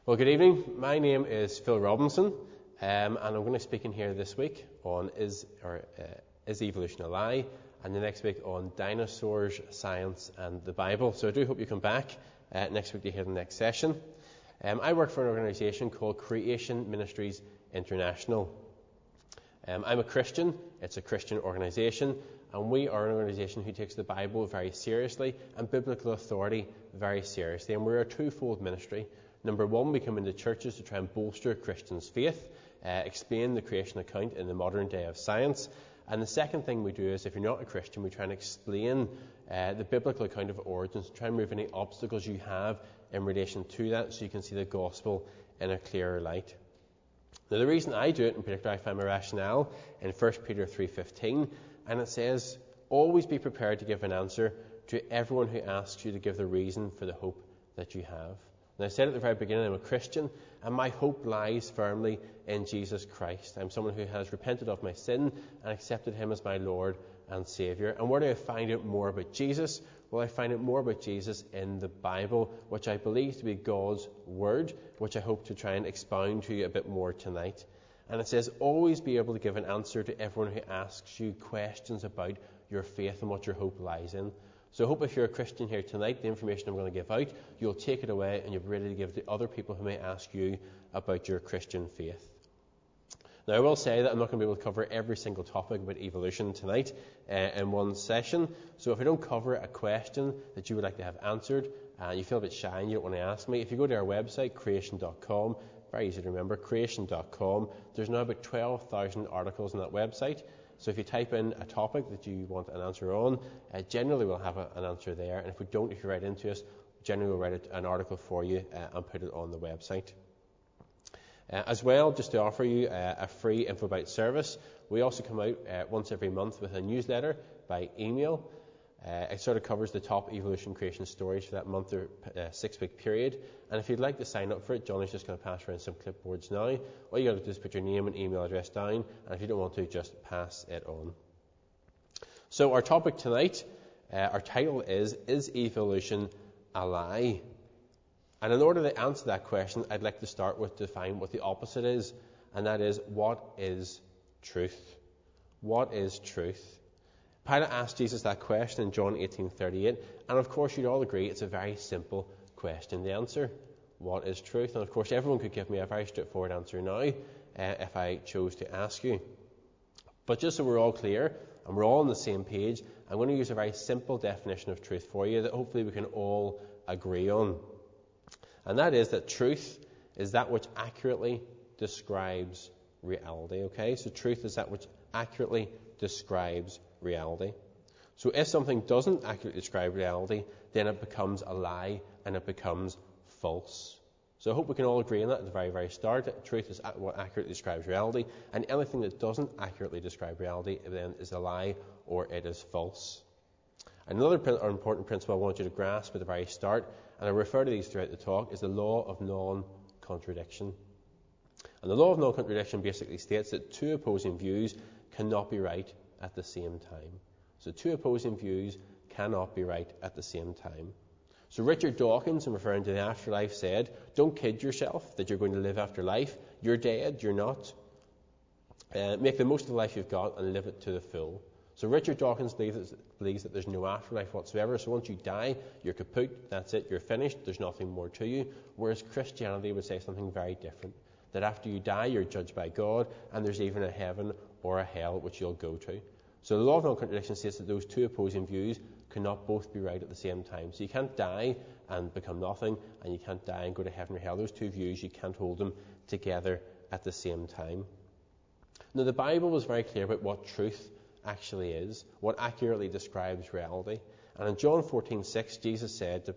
Well, good evening. My name is Phil Robinson, and I'm going to speak in here this week on Is Evolution a Lie? And the next week on Dinosaurs, Science and the Bible. So I do hope you come back next week to hear the next session. I work for an organisation called Creation Ministries International. I'm a Christian. It's a Christian organisation, and we are an organisation who takes the Bible very seriously and biblical authority very seriously. And we're a twofold ministry. Number one, we come into churches to try and bolster Christians' faith, explain the creation account in the modern day of science. And the second thing we do is, if you're not a Christian, we try and explain the biblical account of origins, try and remove any obstacles you have in relation to that so you can see the gospel in a clearer light. Now, the reason I do it in particular, I find my rationale in 1 Peter 3:15, and it says, always be prepared to give an answer to everyone who asks you to give the reason for the hope that you have. And I said at the very beginning, I'm a Christian, and my hope lies firmly in Jesus Christ. I'm someone who has repented of my sin and accepted him as my Lord and Saviour. And where do I find out more about Jesus? Well, I find out more about Jesus in the Bible, which I believe to be God's Word, which I hope to try and expound to you a bit more tonight. And it says, always be able to give an answer to everyone who asks you questions about your faith and what your hope lies in. So I hope if you're a Christian here tonight, the information I'm going to give out, you'll take it away and you'll be ready to give to other people who may ask you about your Christian faith. Now, I will say that I'm not going to be able to cover every single topic about evolution tonight in one session. So if I don't cover a question that you would like to have answered, and you feel a bit shy and you don't want to ask me, if you go to our website, creation.com, very easy to remember, creation.com, there's now about 12,000 articles on that website. So if you type in a topic that you want an answer on, generally we'll have an answer there. And if we don't, if you write into us, generally we'll write an article for you and put it on the website. As well, just to offer you a free info about service, we also come out once every month with a newsletter by email. It sort of covers the top evolution creation stories for that month or 6-week period. And if you'd like to sign up for it, Johnny's just going to pass around some clipboards now. All you got to do is put your name and email address down, and if you don't want to, just pass it on. So our topic tonight, our title is Evolution a Lie? And in order to answer that question, I'd like to start with define what the opposite is, and that is, what is truth? What is truth? Pilate asked Jesus that question in John 18:38, and of course you'd all agree it's a very simple question to answer. What is truth? And of course everyone could give me a very straightforward answer now if I chose to ask you. But just so we're all clear and we're all on the same page, I'm going to use a very simple definition of truth for you that hopefully we can all agree on. And that is that truth is that which accurately describes reality. Okay, so truth is that which accurately describes reality. So if something doesn't accurately describe reality, then it becomes a lie and it becomes false. So I hope we can all agree on that at the very, very start, that truth is what accurately describes reality, and anything that doesn't accurately describe reality then is a lie or it is false. Another important principle I want you to grasp at the very start, and I refer to these throughout the talk, is the law of non-contradiction. And the law of non-contradiction basically states that two opposing views cannot be right at the same time. So two opposing views cannot be right at the same time. So Richard Dawkins, in referring to the afterlife, said, don't kid yourself that you're going to live after life. You're dead, you're not. Make the most of the life you've got and live it to the full. So Richard Dawkins believes that there's no afterlife whatsoever. So once you die, you're kaput, that's it, you're finished, there's nothing more to you. Whereas Christianity would say something very different. That after you die, you're judged by God, and there's even a heaven or a hell which you'll go to. So the law of non-contradiction states that those two opposing views cannot both be right at the same time. So you can't die and become nothing, and you can't die and go to heaven or hell. Those two views, you can't hold them together at the same time. Now, the Bible was very clear about what truth actually is, what accurately describes reality. And in John 14:6, Jesus said,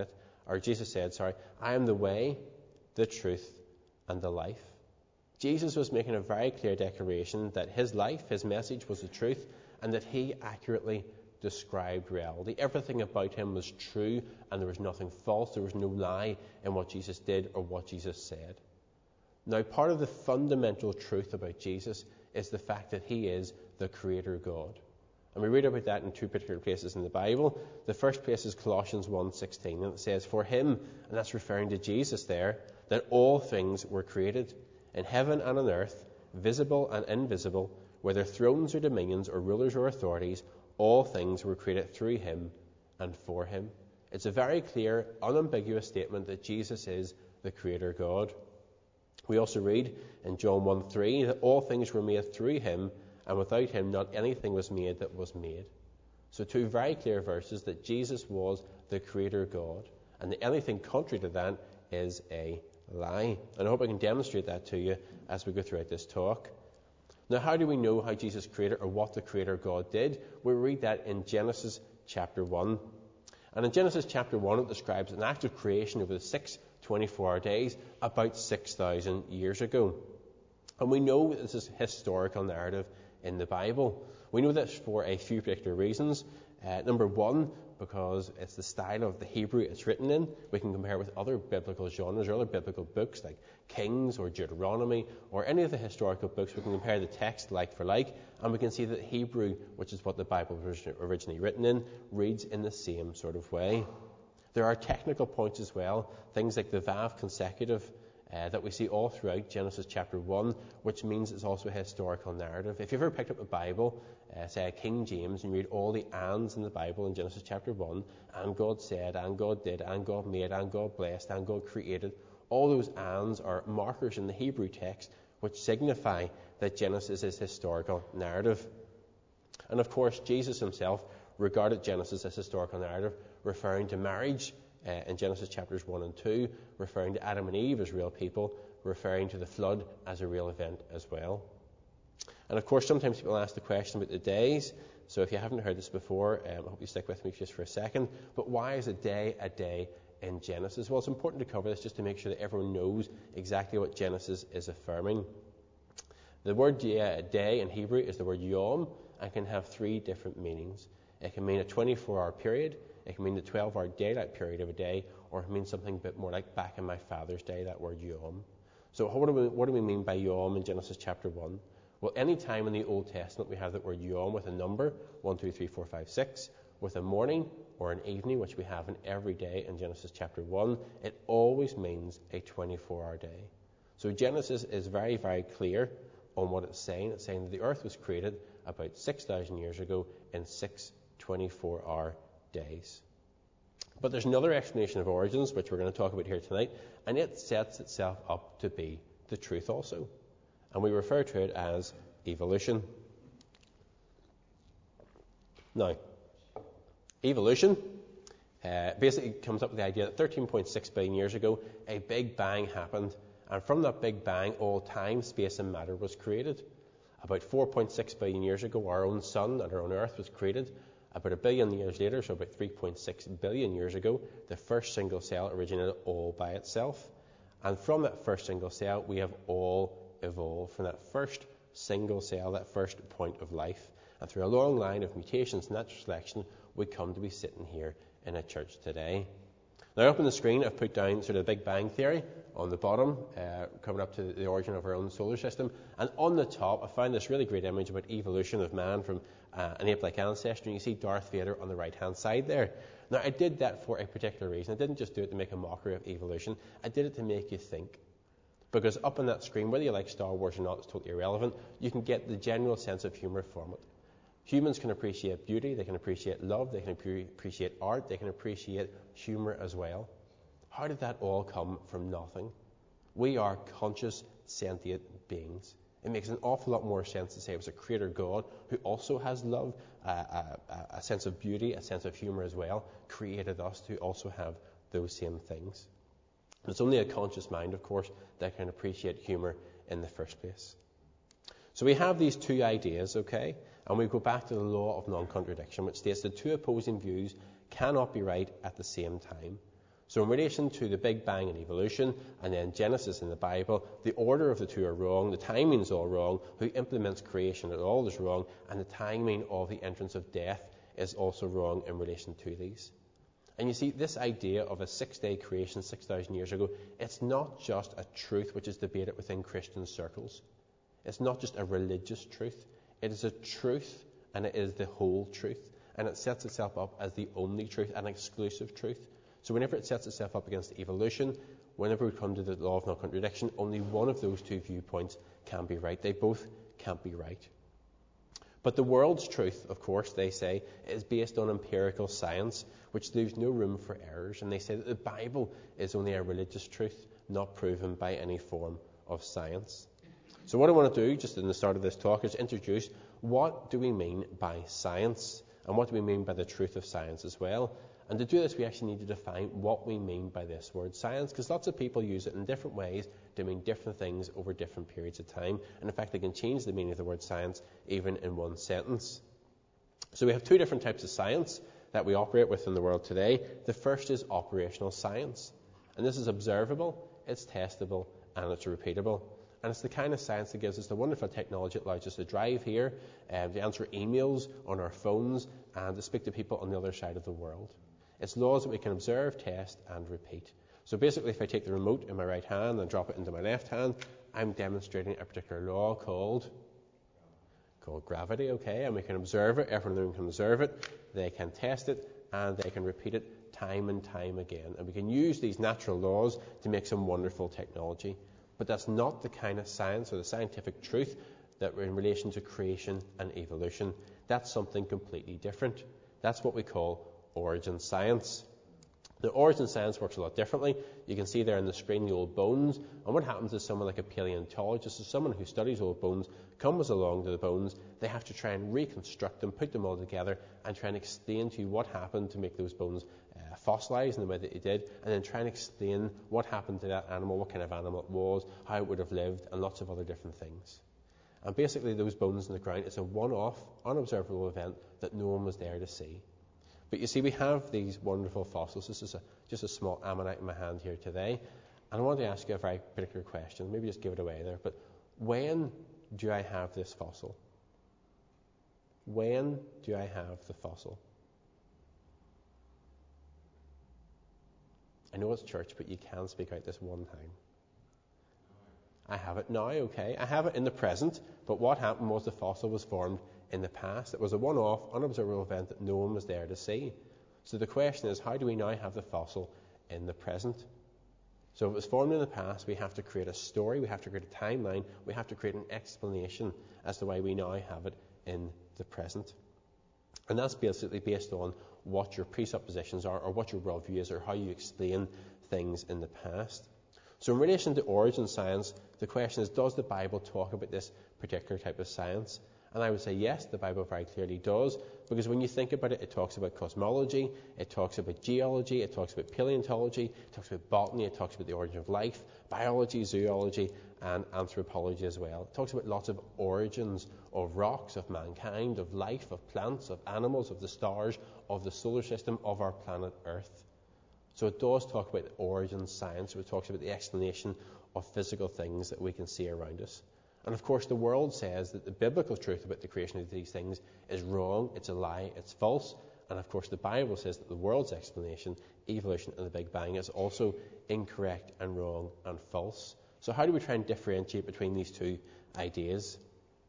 I am the way, the truth, and the life. Jesus was making a very clear declaration that his life, his message was the truth, and that he accurately described reality. Everything about him was true, and there was nothing false, there was no lie in what Jesus did or what Jesus said. Now, part of the fundamental truth about Jesus is the fact that he is the Creator God. And we read about that in two particular places in the Bible. The first place is Colossians 1:16, and it says, "For him," and that's referring to Jesus there, "that all things were created, in heaven and on earth, visible and invisible, whether thrones or dominions or rulers or authorities, all things were created through him and for him." It's a very clear, unambiguous statement that Jesus is the Creator God. We also read in John 1:3 that all things were made through him, and without him not anything was made that was made. So two very clear verses that Jesus was the Creator God, and that anything contrary to that is a lie. And I hope I can demonstrate that to you as we go throughout this talk. Now, how do we know how Jesus created or what the Creator God did? We read that in Genesis chapter 1. And in Genesis chapter 1, it describes an act of creation over the 6 24-hour days about 6,000 years ago. And we know this is historical narrative in the Bible. We know this for a few particular reasons. Number one, because it's the style of the Hebrew it's written in. We can compare it with other biblical genres or other biblical books like Kings or Deuteronomy or any of the historical books. We can compare the text like for like, and we can see that Hebrew, which is what the Bible was originally written in, reads in the same sort of way. There are technical points as well, things like the Vav consecutive that we see all throughout Genesis chapter 1, which means it's also a historical narrative. If you've ever picked up a Bible, say a King James, and you read all the ands in the Bible in Genesis chapter 1, and God said, and God did, and God made, and God blessed, and God created, all those ands are markers in the Hebrew text which signify that Genesis is historical narrative. And of course, Jesus himself regarded Genesis as historical narrative, referring to marriage in Genesis chapters 1 and 2, referring to Adam and Eve as real people, referring to the flood as a real event as well. And of course, sometimes people ask the question about the days. So if you haven't heard this before, I hope you stick with me just for a second. But why is a day in Genesis? Well, it's important to cover this just to make sure that everyone knows exactly what Genesis is affirming. The word day in Hebrew is the word yom and can have three different meanings. It can mean a 24-hour period. It can mean the 12-hour daylight period of a day, or it can mean something a bit more like back in my father's day, that word yom. So what do we mean by yom in Genesis chapter 1? Well, any time in the Old Testament we have that word yom with a number, 1, 2, 3, 4, 5, 6, with a morning or an evening, which we have in every day in Genesis chapter 1, it always means a 24-hour day. So Genesis is very, very clear on what it's saying. It's saying that the earth was created about 6,000 years ago in 6 24-hour days. But there's another explanation of origins, which we're going to talk about here tonight, and it sets itself up to be the truth also. And we refer to it as evolution. Now, evolution basically comes up with the idea that 13.6 billion years ago, a big bang happened, and from that big bang, all time, space, and matter was created. About 4.6 billion years ago, our own sun and our own earth was created. About 1 billion years later, so about 3.6 billion years ago, the first single cell originated all by itself. And from that first single cell, we have all evolved from that first single cell, that first point of life. And through a long line of mutations and natural selection, we come to be sitting here in a church today. Now, up on the screen, I've put down sort of the Big Bang Theory on the bottom, coming up to the origin of our own solar system. And on the top, I found this really great image about evolution of man from an ape-like ancestor. And you see Darth Vader on the right-hand side there. Now, I did that for a particular reason. I didn't just do it to make a mockery of evolution. I did it to make you think. Because up on that screen, whether you like Star Wars or not, it's totally irrelevant. You can get the general sense of humour from it. Humans can appreciate beauty, they can appreciate love, they can appreciate art, they can appreciate humour as well. How did that all come from nothing? We are conscious, sentient beings. It makes an awful lot more sense to say it was a creator God who also has love, a sense of beauty, a sense of humour as well, created us to also have those same things. And it's only a conscious mind, of course, that can appreciate humour in the first place. So we have these two ideas, okay? And we go back to the law of non-contradiction, which states that two opposing views cannot be right at the same time. So in relation to the Big Bang and evolution, and then Genesis in the Bible, the order of the two are wrong, the timing is all wrong, who implements creation at all is wrong, and the timing of the entrance of death is also wrong in relation to these. And you see, this idea of a 6-day creation 6,000 years ago, it's not just a truth which is debated within Christian circles. It's not just a religious truth. It is a truth and it is the whole truth. And it sets itself up as the only truth, an exclusive truth. So whenever it sets itself up against evolution, whenever we come to the law of non-contradiction, only one of those two viewpoints can be right. They both can't be right. But the world's truth, of course, they say, is based on empirical science, which leaves no room for errors. And they say that the Bible is only a religious truth, not proven by any form of science. So what I want to do, just in the start of this talk, is introduce what do we mean by science, and what do we mean by the truth of science as well. And to do this, we actually need to define what we mean by this word science, because lots of people use it in different ways to mean different things over different periods of time. And in fact, they can change the meaning of the word science even in one sentence. So we have two different types of science that we operate with in the world today. The first is operational science. And this is observable, it's testable, and it's repeatable. And it's the kind of science that gives us the wonderful technology that allows us to drive here, to answer emails on our phones, and to speak to people on the other side of the world. It's laws that we can observe, test, and repeat. So basically, if I take the remote in my right hand and drop it into my left hand, I'm demonstrating a particular law called gravity, okay? And we can observe it, everyone in the room can observe it, they can test it, and they can repeat it time and time again. And we can use these natural laws to make some wonderful technology. But that's not the kind of science or the scientific truth that we're in relation to creation and evolution. That's something completely different. That's what we call origin science. The origin science works a lot differently. You can see there on the screen the old bones. And what happens is someone like a paleontologist, or someone who studies old bones, comes along to the bones. They have to try and reconstruct them, put them all together, and try and explain to you what happened to make those bones fossilized in the way that they did, and then try and explain what happened to that animal, what kind of animal it was, how it would have lived, and lots of other different things. And basically those bones in the ground, it's a one-off, unobservable event that no one was there to see. But you see, we have these wonderful fossils. This is just a small ammonite in my hand here today. And I want to ask you a very particular question. Maybe just give it away there. But when do I have this fossil? When do I have the fossil? I know it's church, but you can speak out this one time. I have it now, okay. I have it in the present, but what happened was the fossil was formed in the past. It was a one-off, unobservable event that no one was there to see. So the question is, how do we now have the fossil in the present? So if it was formed in the past, we have to create a story, we have to create a timeline, we have to create an explanation as to why we now have it in the present. And that's basically based on what your presuppositions are, or what your worldview is, or how you explain things in the past. So in relation to origin science, the question is, does the Bible talk about this particular type of science? And I would say yes, the Bible very clearly does, because when you think about it, it talks about cosmology, it talks about geology, it talks about paleontology, it talks about botany, it talks about the origin of life, biology, zoology, and anthropology as well. It talks about lots of origins of rocks, of mankind, of life, of plants, of animals, of the stars, of the solar system, of our planet Earth. So it does talk about the origin science, so it talks about the explanation of physical things that we can see around us. And of course, the world says that the biblical truth about the creation of these things is wrong, it's a lie, it's false. And of course, the Bible says that the world's explanation, evolution and the Big Bang, is also incorrect and wrong and false. So how do we try and differentiate between these two ideas?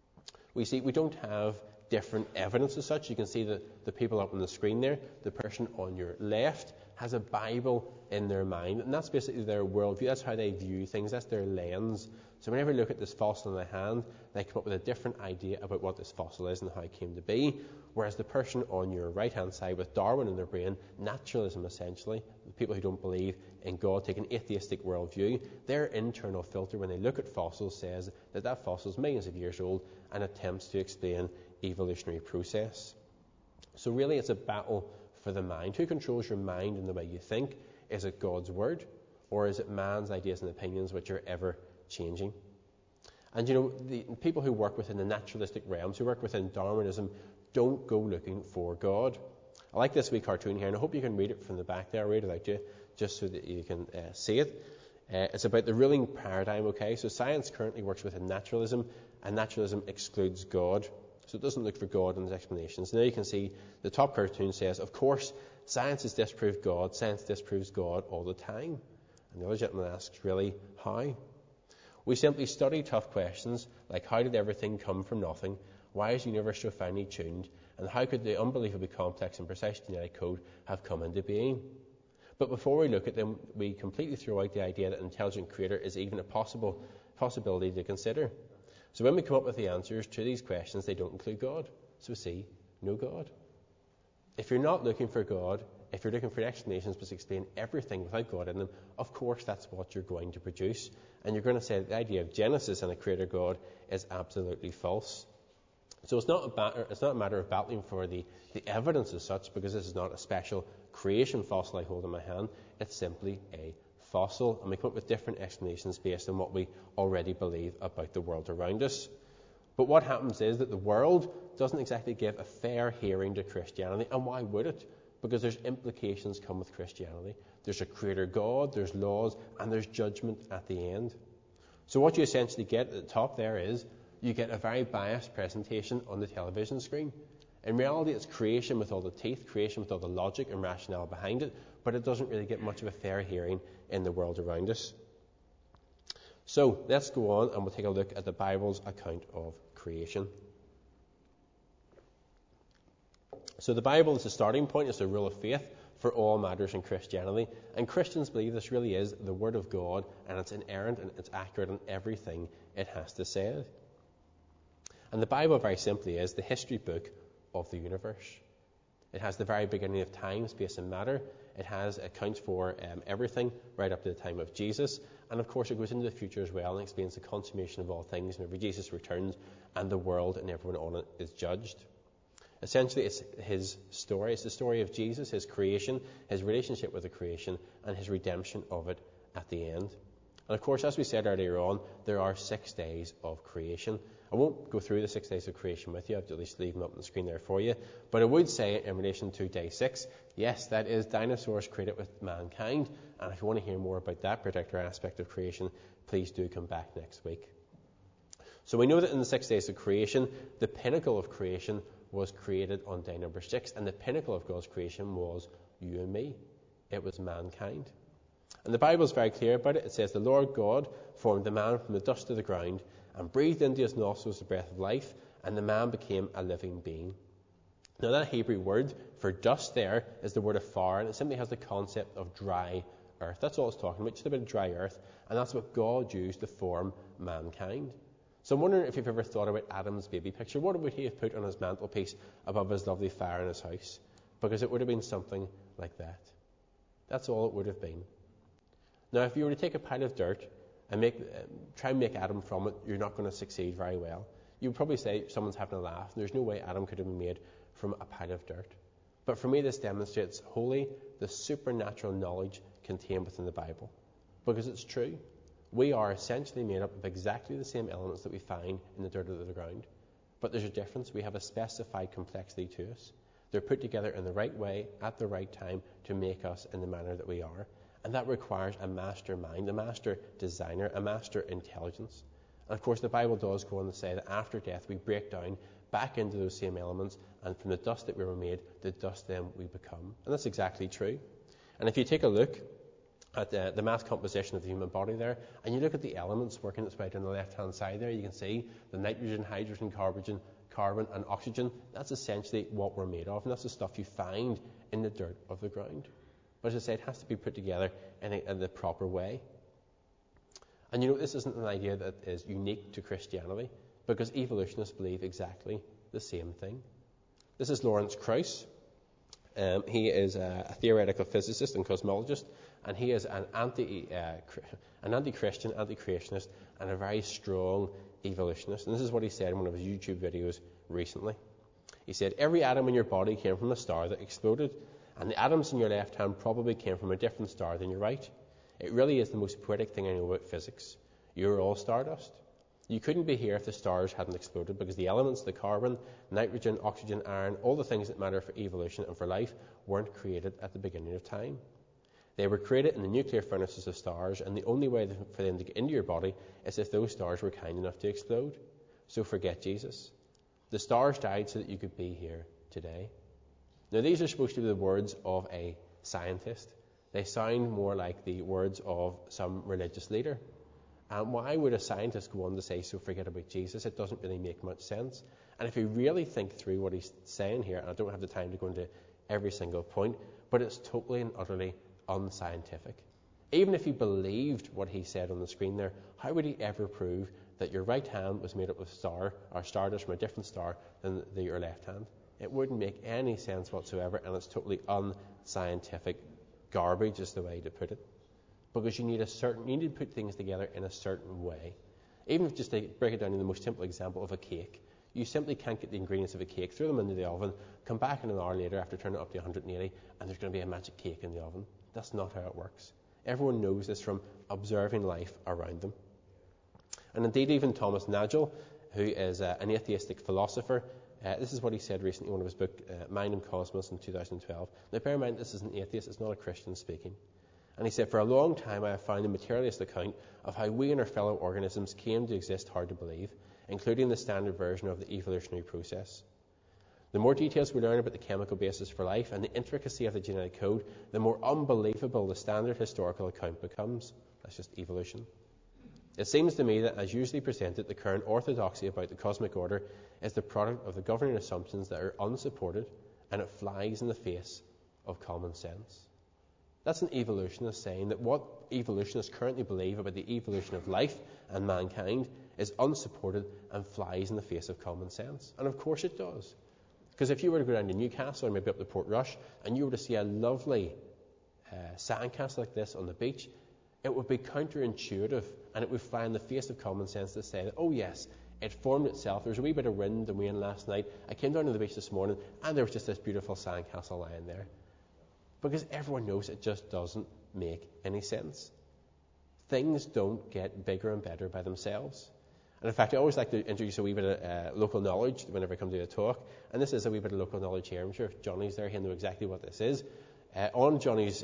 We see we don't have different evidence as such. You can see that the people up on the screen there, the person on your left has a Bible in their mind, and that's basically their worldview. That's how they view things. That's their lens. So whenever you look at this fossil in their hand, they come up with a different idea about what this fossil is and how it came to be. Whereas the person on your right-hand side with Darwin in their brain, naturalism essentially, the people who don't believe in God, take an atheistic worldview, their internal filter when they look at fossils says that that fossil is millions of years old and attempts to explain evolutionary process. So really it's a battle for the mind. Who controls your mind and the way you think? Is it God's word, or is it man's ideas and opinions which are ever changing? And you know, the people who work within the naturalistic realms, who work within Darwinism, don't go looking for God. I like this wee cartoon here, and I hope you can read it from the back there. I'll read it out to you, just so that you can see it. It's about the ruling paradigm, okay? So science currently works within naturalism, and naturalism excludes God. So it doesn't look for God in its explanations. Now you can see the top cartoon says, of course, science has disproved God. Science disproves God all the time. And the other gentleman asks, really, how? We simply study tough questions like how did everything come from nothing? Why is the universe so finely tuned? And how could the unbelievably complex and precise genetic code have come into being? But before we look at them, we completely throw out the idea that an intelligent creator is even a possibility to consider. So when we come up with the answers to these questions, they don't include God. So see, no God. If you're not looking for God, if you're looking for explanations which explain everything without God in them, of course that's what you're going to produce. And you're going to say that the idea of Genesis and a creator God is absolutely false. So it's not a matter of battling for the evidence as such, because this is not a special creation fossil I hold in my hand. It's simply a fossil, and we come up with different explanations based on what we already believe about the world around us. But what happens is that the world doesn't exactly give a fair hearing to Christianity, and why would it? Because there's implications come with Christianity. There's a creator God, there's laws, and there's judgment at the end. So what you essentially get at the top there is you get a very biased presentation on the television screen. In reality, it's creation with all the teeth, creation with all the logic and rationale behind it, but it doesn't really get much of a fair hearing in the world around us. So let's go on and we'll take a look at the Bible's account of creation. So the Bible is the starting point, it's the rule of faith for all matters in Christianity. And Christians believe this really is the Word of God, and it's inerrant and it's accurate in everything it has to say. And the Bible very simply is the history book of the universe. It has the very beginning of time, space and matter. It has accounts for everything right up to the time of Jesus. And of course it goes into the future as well and explains the consummation of all things whenever Jesus returns and the world and everyone on it is judged. Essentially, it's his story. It's the story of Jesus, his creation, his relationship with the creation, and his redemption of it at the end. And of course, as we said earlier on, there are 6 days of creation. I won't go through the 6 days of creation with you. I'll at least leave them up on the screen there for you. But I would say in relation to day 6, yes, that is dinosaurs created with mankind. And if you want to hear more about that particular aspect of creation, please do come back next week. So we know that in the 6 days of creation, the pinnacle of creation was created on day number 6, and the pinnacle of God's creation was you and me. It was mankind. And the Bible is very clear about it. It says, the Lord God formed the man from the dust of the ground and breathed into his nostrils the breath of life, and the man became a living being. Now that Hebrew word for dust there is the word afar, and it simply has the concept of dry earth. That's all it's talking about, just a bit of dry earth, and that's what God used to form mankind. So I'm wondering if you've ever thought about Adam's baby picture. What would he have put on his mantelpiece above his lovely fire in his house? Because it would have been something like that. That's all it would have been. Now, if you were to take a pile of dirt and try and make Adam from it, you're not going to succeed very well. You would probably say someone's having a laugh. There's no way Adam could have been made from a pile of dirt. But for me, this demonstrates wholly the supernatural knowledge contained within the Bible. Because it's true. We are essentially made up of exactly the same elements that we find in the dirt of the ground. But there's a difference. We have a specified complexity to us. They're put together in the right way, at the right time, to make us in the manner that we are. And that requires a master mind, a master designer, a master intelligence. And of course, the Bible does go on to say that after death, we break down back into those same elements, and from the dust that we were made, the dust then we become. And that's exactly true. And if you take a look at the mass composition of the human body there, and you look at the elements working its way down the left-hand side there, you can see the nitrogen, hydrogen, carbon, and oxygen. That's essentially what we're made of, and that's the stuff you find in the dirt of the ground. But as I say, it has to be put together in the proper way. And you know, this isn't an idea that is unique to Christianity, because evolutionists believe exactly the same thing. This is Lawrence Krauss. He is a theoretical physicist and cosmologist, and he is an anti-Christian, anti-creationist, and a very strong evolutionist. And this is what he said in one of his YouTube videos recently. He said, every atom in your body came from a star that exploded, and the atoms in your left hand probably came from a different star than your right. It really is the most poetic thing I know about physics. You're all stardust. You couldn't be here if the stars hadn't exploded, because the elements, the carbon, nitrogen, oxygen, iron, all the things that matter for evolution and for life weren't created at the beginning of time. They were created in the nuclear furnaces of stars, and the only way for them to get into your body is if those stars were kind enough to explode. So forget Jesus. The stars died so that you could be here today. Now, these are supposed to be the words of a scientist. They sound more like the words of some religious leader. And why would a scientist go on to say, so forget about Jesus? It doesn't really make much sense. And if you really think through what he's saying here, and I don't have the time to go into every single point, but it's totally and utterly unscientific. Even if he believed what he said on the screen there, how would he ever prove that your right hand was made up of stardust from a different star than your left hand? It wouldn't make any sense whatsoever, and it's totally unscientific garbage is the way to put it. Because you need to put things together in a certain way. Even if just to break it down in the most simple example of a cake, you simply can't get the ingredients of a cake, throw them into the oven, come back in an hour later after turning it up to 180, and there's going to be a magic cake in the oven. That's not how it works. Everyone knows this from observing life around them. And indeed, even Thomas Nagel, who is an atheistic philosopher, this is what he said recently in one of his books, Mind and Cosmos, in 2012. Now, bear in mind, this is an atheist, it's not a Christian speaking. And he said, for a long time I have found the materialist account of how we and our fellow organisms came to exist hard to believe, including the standard version of the evolutionary process. The more details we learn about the chemical basis for life and the intricacy of the genetic code, the more unbelievable the standard historical account becomes. That's just evolution. It seems to me that, as usually presented, the current orthodoxy about the cosmic order is the product of the governing assumptions that are unsupported, and it flies in the face of common sense. That's an evolutionist saying that what evolutionists currently believe about the evolution of life and mankind is unsupported and flies in the face of common sense. And of course it does. Because if you were to go down to Newcastle or maybe up to Portrush and you were to see a lovely sandcastle like this on the beach, it would be counterintuitive and it would fly in the face of common sense to say that, oh yes, it formed itself. There was a wee bit of wind and rain last night. I came down to the beach this morning and there was just this beautiful sandcastle lying there. Because everyone knows it just doesn't make any sense. Things don't get bigger and better by themselves. And in fact, I always like to introduce a wee bit of local knowledge whenever I come to a talk. And this is a wee bit of local knowledge here. I'm sure if Johnny's there, he'll know exactly what this is. On Johnny's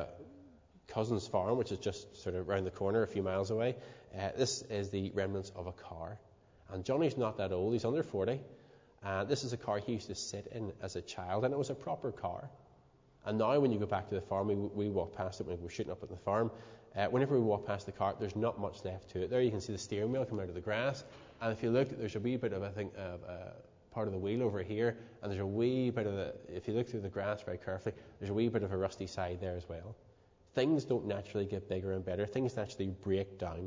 cousin's farm, which is just sort of around the corner, a few miles away, this is the remnants of a car. And Johnny's not that old. He's under 40. And this is a car he used to sit in as a child, and it was a proper car. And now when you go back to the farm, we walk past it when we were shooting up at the farm. Whenever we walk past the car, there's not much left to it. There you can see the steering wheel coming out of the grass. And if you look, there's a wee bit of, I think, part of the wheel over here. And there's a wee bit of if you look through the grass very carefully, there's a wee bit of a rusty side there as well. Things don't naturally get bigger and better. Things naturally break down.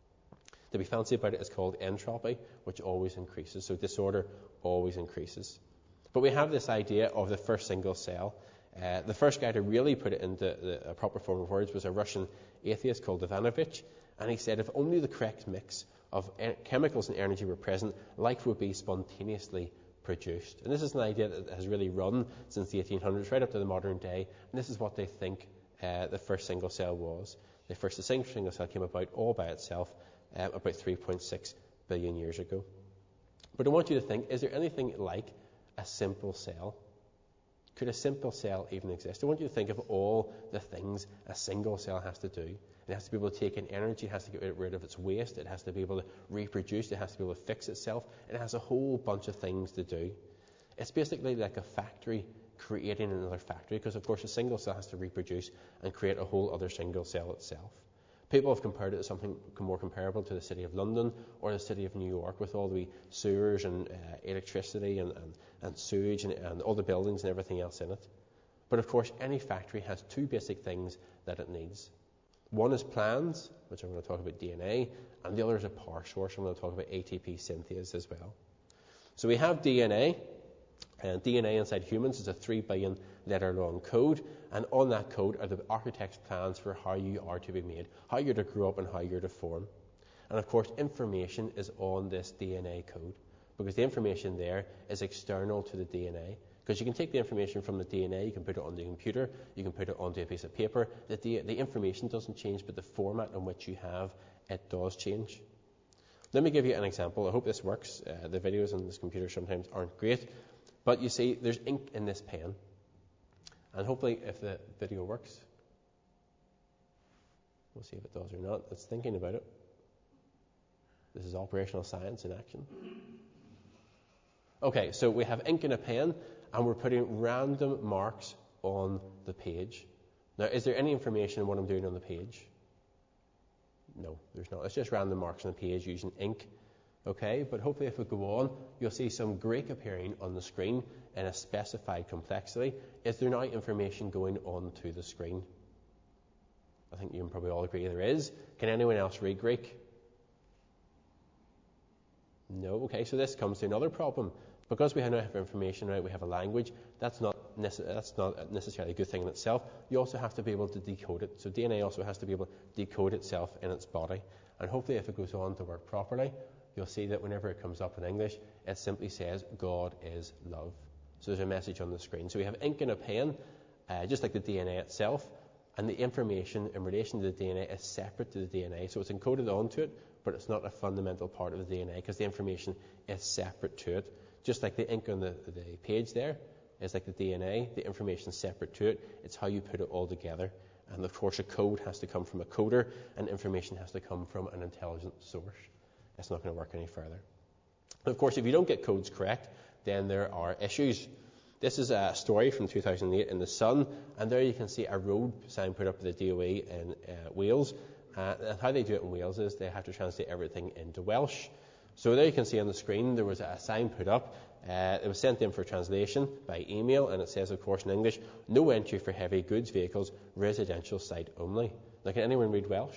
To be fancy about it, it's called entropy, which always increases. So disorder always increases. But we have this idea of the first single cell. The first guy to really put it into a proper form of words was a Russian atheist called Ivanovich, and he said if only the correct mix of chemicals and energy were present, life would be spontaneously produced. And this is an idea that has really run since the 1800s, right up to the modern day, and this is what they think the first single cell was. The first single cell came about all by itself about 3.6 billion years ago. But I want you to think, is there anything like a simple cell? Could a simple cell even exist? I want you to think of all the things a single cell has to do. It has to be able to take in energy, it has to get rid of its waste, it has to be able to reproduce, it has to be able to fix itself. It has a whole bunch of things to do. It's basically like a factory creating another factory, because of course a single cell has to reproduce and create a whole other single cell itself. People have compared it to something more comparable to the city of London or the city of New York, with all the sewers and electricity and sewage and all the buildings and everything else in it. But of course, any factory has two basic things that it needs. One is plans, which I'm going to talk about DNA, and the other is a power source. I'm going to talk about ATP synthase as well. So we have DNA. And DNA inside humans is a 3 billion letter long code, and on that code are the architect's plans for how you are to be made, how you're to grow up and how you're to form. And of course, information is on this DNA code, because the information there is external to the DNA. Because you can take the information from the DNA, you can put it on the computer, you can put it onto a piece of paper. The information doesn't change, but the format in which you have it does change. Let me give you an example. I hope this works. The videos on this computer sometimes aren't great. But you see, there's ink in this pen. And hopefully, if the video works, we'll see if it does or not. It's thinking about it. This is operational science in action. Okay, so we have ink in a pen, and we're putting random marks on the page. Now, is there any information in what I'm doing on the page? No, there's not. It's just random marks on the page using ink Okay, but hopefully if we go on, you'll see some Greek appearing on the screen in a specified complexity. Is there now information going on to the screen? I think you can probably all agree there is. Can anyone else read Greek? No. Okay, so this comes to another problem. Because we now have information, right, we have a language, that's not necessarily a good thing in itself. You also have to be able to decode it. So DNA also has to be able to decode itself in its body. And hopefully if it goes on to work properly, you'll see that whenever it comes up in English, it simply says, God is love. So there's a message on the screen. So we have ink and a pen, just like the DNA itself, and the information in relation to the DNA is separate to the DNA. So it's encoded onto it, but it's not a fundamental part of the DNA because the information is separate to it. Just like the ink on the page there is like the DNA, the information is separate to it. It's how you put it all together. And of course, a code has to come from a coder, and information has to come from an intelligent source. It's not going to work any further. And of course, if you don't get codes correct, then there are issues. This is a story from 2008 in The Sun, and there you can see a road sign put up by the DOE in Wales. And how they do it in Wales is they have to translate everything into Welsh. So there you can see on the screen there was a sign put up. It was sent in for translation by email, and it says, of course, in English, no entry for heavy goods vehicles, residential site only. Now, can anyone read Welsh?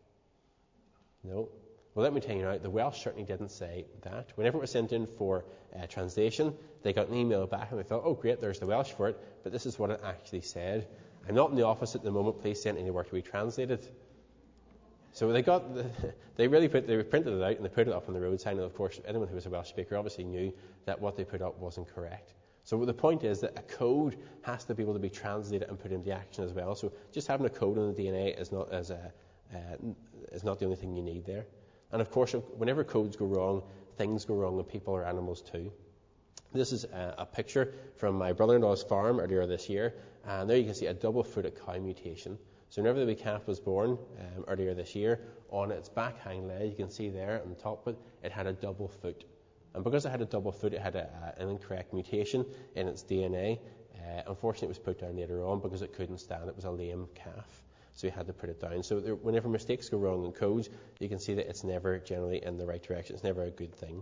No? Well, let me tell you now, the Welsh certainly didn't say that. Whenever it was sent in for translation, they got an email back and they thought, oh, great, there's the Welsh for it, but this is what it actually said. I'm not in the office at the moment, please send any work to be translated. So they printed it out and they put it up on the road sign, and of course anyone who was a Welsh speaker obviously knew that what they put up wasn't correct. So the point is that a code has to be able to be translated and put into action as well. So just having a code on the DNA is not the only thing you need there. And of course, whenever codes go wrong, things go wrong with people or animals too. This is a picture from my brother-in-law's farm earlier this year, and there you can see a double-footed cow mutation. So whenever the wee calf was born earlier this year, on its back hind leg, you can see there on the top of it had a double foot. And because it had a double foot, it had an incorrect mutation in its DNA. Unfortunately, it was put down later on because it couldn't stand. It was a lame calf. So you had to put it down. So whenever mistakes go wrong in codes, you can see that it's never generally in the right direction. It's never a good thing.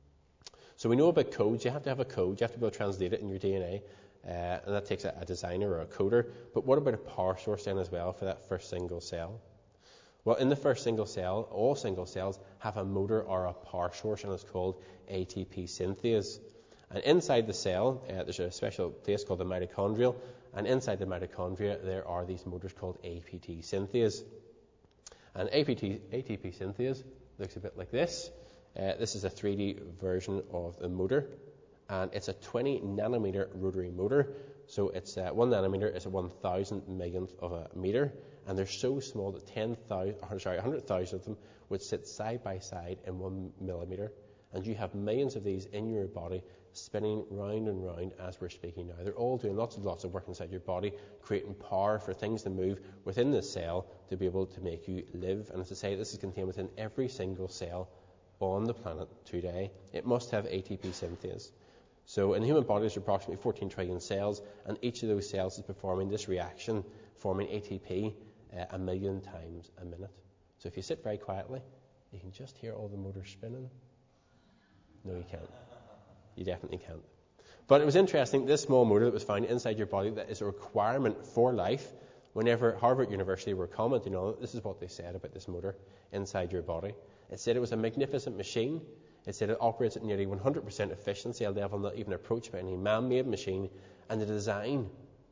So we know about codes. You have to have a code. You have to be able to translate it in your DNA. And that takes a designer or a coder. But what about a power source then as well for that first single cell? Well, in the first single cell, all single cells have a motor or a power source, and it's called ATP synthase. And inside the cell, there's a special place called the mitochondrial, and inside the mitochondria, there are these motors called APT synthase. And ATP synthase looks a bit like this. This is a 3D version of the motor, and it's a 20 nanometer rotary motor. So it's 1 nanometer is a 1,000 millionth of a meter, and they're so small that 100,000 of them would sit side by side in 1 millimeter. And you have millions of these in your body spinning round and round as we're speaking now. They're all doing lots of work inside your body, creating power for things to move within the cell to be able to make you live. And as I say, this is contained within every single cell on the planet today. It must have ATP synthase. So in the human body, there's approximately 14 trillion cells, and each of those cells is performing this reaction, forming ATP 1 million times a minute. So if you sit very quietly, you can just hear all the motors spinning. No, you can't. You definitely can't. But it was interesting, this small motor that was found inside your body that is a requirement for life. Whenever Harvard University were commenting on it, this is what they said about this motor inside your body. It said it was a magnificent machine. It said it operates at nearly 100% efficiency, a level not even approached by any man-made machine. And the design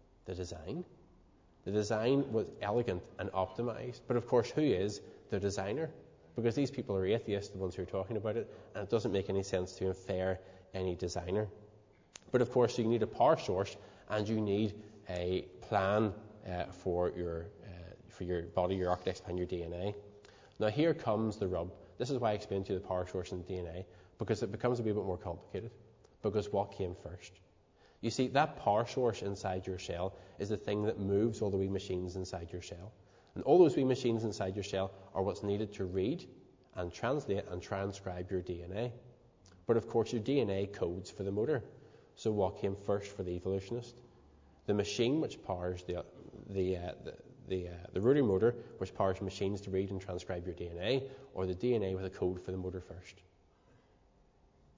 was elegant and optimized. But of course, who is the designer? Because these people are atheists, the ones who are talking about it, and it doesn't make any sense to infer any designer. But of course, you need a power source, and you need a plan for your body, your architects, and your DNA. Now here comes the rub. This is why I explained to you the power source and the DNA, because it becomes a wee bit more complicated. Because what came first? You see, that power source inside your cell is the thing that moves all the wee machines inside your cell. And all those wee machines inside your cell are what's needed to read and translate and transcribe your DNA. But of course, your DNA codes for the motor. So what came first for the evolutionist? The machine which powers the rotary motor, which powers machines to read and transcribe your DNA, or the DNA with a code for the motor first?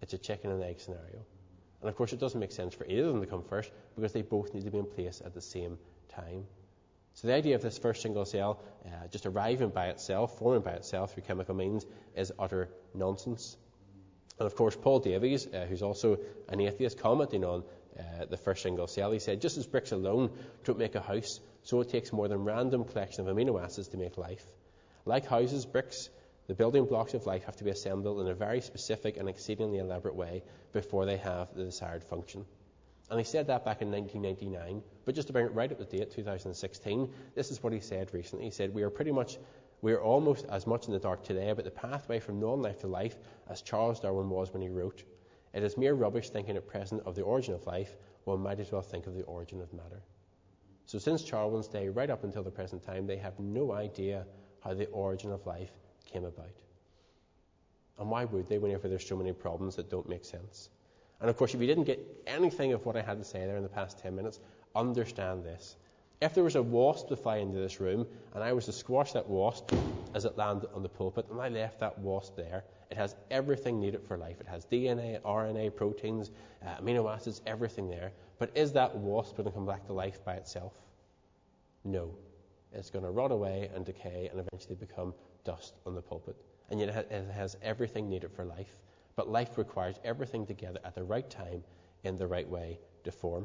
It's a chicken and egg scenario. And of course, it doesn't make sense for either of them to come first because they both need to be in place at the same time. So the idea of this first single cell just arriving by itself, forming by itself through chemical means, is utter nonsense. And of course, Paul Davies, who's also an atheist, commenting on the first single cell, he said, just as bricks alone don't make a house, so it takes more than random collection of amino acids to make life. Like houses, bricks, the building blocks of life have to be assembled in a very specific and exceedingly elaborate way before they have the desired function. And he said that back in 1999, but just to bring it right up to date, 2016, this is what he said recently. He said, we are almost as much in the dark today about the pathway from non-life to life as Charles Darwin was when he wrote, it is mere rubbish thinking at present of the origin of life, one might as well think of the origin of matter. So since Darwin's day right up until the present time, they have no idea how the origin of life came about. And why would they whenever there's so many problems that don't make sense? And of course, if you didn't get anything of what I had to say there in the past 10 minutes, understand this. If there was a wasp to fly into this room and I was to squash that wasp as it landed on the pulpit and I left that wasp there, it has everything needed for life. It has DNA, RNA, proteins, amino acids, everything there. But is that wasp going to come back to life by itself? No. It's going to rot away and decay and eventually become dust on the pulpit. And yet it has everything needed for life. But life requires everything together at the right time in the right way to form.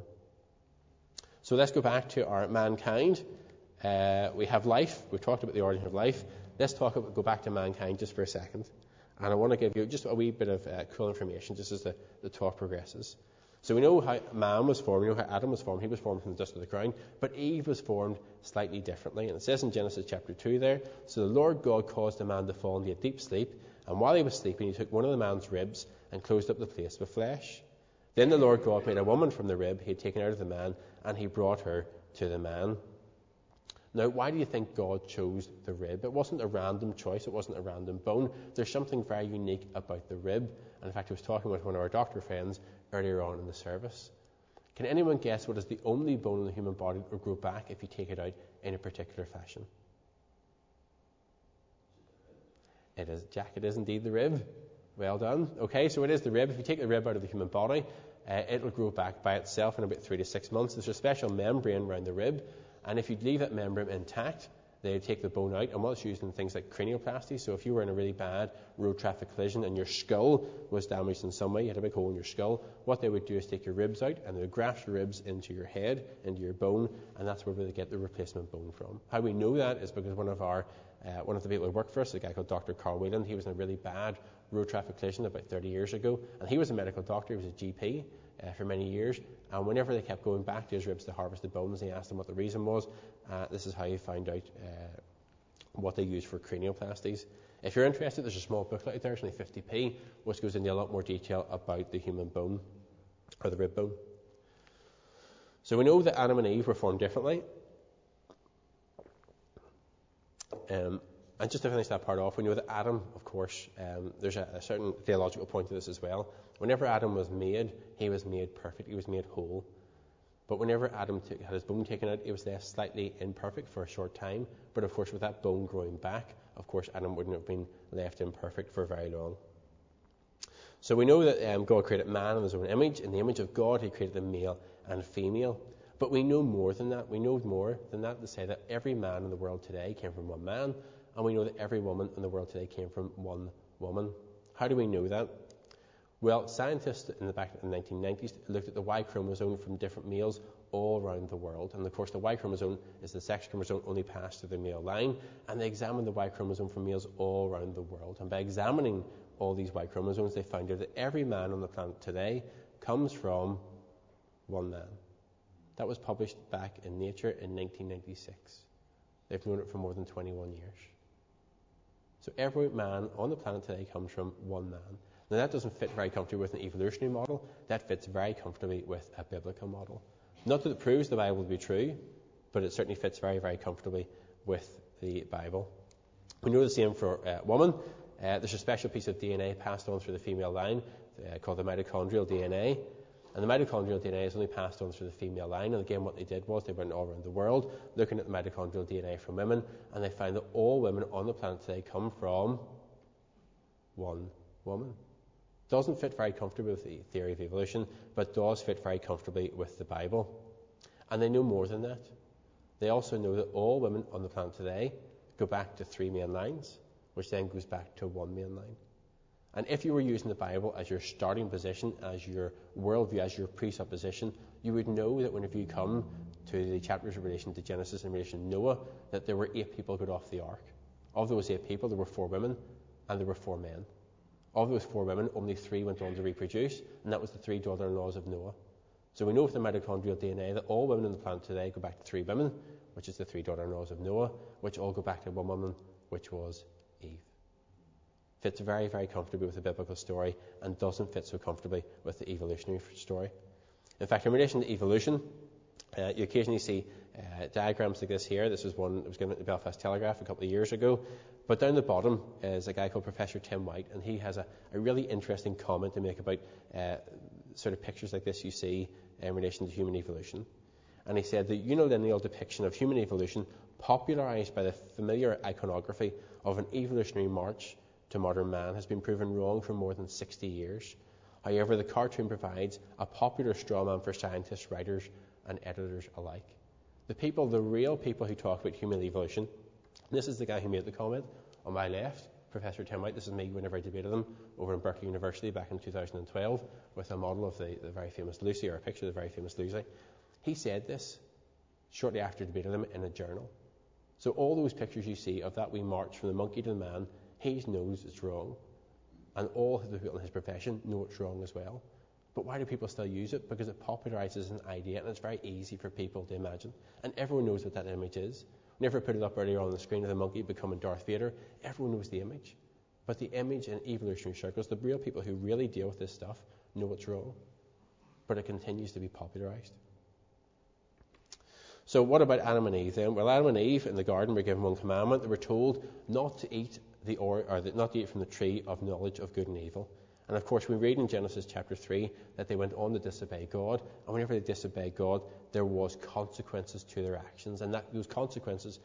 So let's go back to our mankind. We have life. We've talked about the origin of life. Let's go back to mankind just for a second. And I want to give you just a wee bit of cool information just as the talk progresses. So we know how man was formed. We know how Adam was formed. He was formed from the dust of the ground. But Eve was formed slightly differently. And it says in Genesis chapter 2 there, so the Lord God caused the man to fall into a deep sleep. And while he was sleeping, he took one of the man's ribs and closed up the place with flesh. Then the Lord God made a woman from the rib he had taken out of the man, and he brought her to the man. Now, why do you think God chose the rib? It wasn't a random choice. It wasn't a random bone. There's something very unique about the rib. And in fact, I was talking with one of our doctor friends earlier on in the service. Can anyone guess what is the only bone in the human body that will grow back if you take it out in a particular fashion? It is, Jack, it is indeed the rib. Well done. Okay, so it is the rib. If you take the rib out of the human body, it will grow back by itself in about 3 to 6 months. There's a special membrane around the rib, and if you leave that membrane intact, they take the bone out, and well, it's used in things like cranioplasty. So if you were in a really bad road traffic collision and your skull was damaged in some way, you had a big hole in your skull, what they would do is take your ribs out, and they would graft the ribs into your head, into your bone, and that's where they get the replacement bone from. How we know that is because one of the people who worked for us, a guy called Dr. Carl Whelan, he was in a really bad road traffic collision about 30 years ago, and he was a medical doctor. He was a GP for many years, and whenever they kept going back to his ribs to harvest the bones, he asked them what the reason was. This is how he found out what they use for cranioplasties. If you're interested, there's a small booklet out there, it's only 50p, which goes into a lot more detail about the human bone, or the rib bone. So we know that Adam and Eve were formed differently. And just to finish that part off, we know that Adam, of course, there's a certain theological point to this as well. Whenever Adam was made, he was made perfect, he was made whole. But whenever Adam had his bone taken out, it was left slightly imperfect for a short time. But of course, with that bone growing back, of course, Adam wouldn't have been left imperfect for very long. So we know that God created man in his own image. In the image of God, he created them male and female. But we know more than that. We know more than that to say that every man in the world today came from one man, and we know that every woman in the world today came from one woman. How do we know that? Well, scientists in the back in the 1990s looked at the Y chromosome from different males all around the world. And of course, the Y chromosome is the sex chromosome only passed through the male line. And they examined the Y chromosome from males all around the world. And by examining all these Y chromosomes, they found out that every man on the planet today comes from one man. That was published back in Nature in 1996. They've known it for more than 21 years. So every man on the planet today comes from one man. Now that doesn't fit very comfortably with an evolutionary model. That fits very comfortably with a biblical model. Not that it proves the Bible to be true, but it certainly fits very, very comfortably with the Bible. We know the same for women. There's a special piece of DNA passed on through the female line called the mitochondrial DNA. And the mitochondrial DNA is only passed on through the female line. And again, what they did was they went all around the world looking at the mitochondrial DNA from women, and they found that all women on the planet today come from one woman. Doesn't fit very comfortably with the theory of evolution, but does fit very comfortably with the Bible. And they know more than that. They also know that all women on the planet today go back to 3 main lines, which then goes back to 1 main line. And if you were using the Bible as your starting position, as your worldview, as your presupposition, you would know that whenever you come to the chapters in relation to Genesis and in relation to Noah, that there were 8 people who got off the ark. Of those 8 people, there were 4 women and there were 4 men. Of those 4 women, only 3 went on to reproduce, and that was the 3 daughter-in-laws of Noah. So we know with the mitochondrial DNA that all women on the planet today go back to 3 women, which is the 3 daughter-in-laws of Noah, which all go back to 1 woman, which was Eve. Fits very, very comfortably with the biblical story and doesn't fit so comfortably with the evolutionary story. In fact, in relation to evolution, you occasionally see diagrams like this here. This was one that was given at the Belfast Telegraph a couple of years ago. But down the bottom is a guy called Professor Tim White, and he has a really interesting comment to make about sort of pictures like this you see in relation to human evolution. And he said the unilineal depiction of human evolution, popularized by the familiar iconography of an evolutionary march to modern man, has been proven wrong for more than 60 years. However, the cartoon provides a popular straw man for scientists, writers, and editors alike. The real people who talk about human evolution, this is the guy who made the comment on my left, Professor Tim White. This is me whenever I debated him over in Berkeley University back in 2012 with a model of the very famous Lucy, or a picture of the very famous Lucy. He said this shortly after debating them in a journal. So all those pictures you see of that wee march from the monkey to the man, he knows it's wrong. And all the people in his profession know it's wrong as well. But why do people still use it? Because it popularizes an idea, and it's very easy for people to imagine. And everyone knows what that image is. Whenever I put it up earlier on the screen of the monkey becoming Darth Vader, everyone knows the image. But the image in evolutionary circles, the real people who really deal with this stuff, know it's wrong. But it continues to be popularized. So what about Adam and Eve then? Well, Adam and Eve in the garden were given one commandment. They were told not to eat not to eat from the tree of knowledge of good and evil. And of course, we read in Genesis chapter 3 that they went on to disobey God. And whenever they disobeyed God, there was consequences to their actions. And those consequences,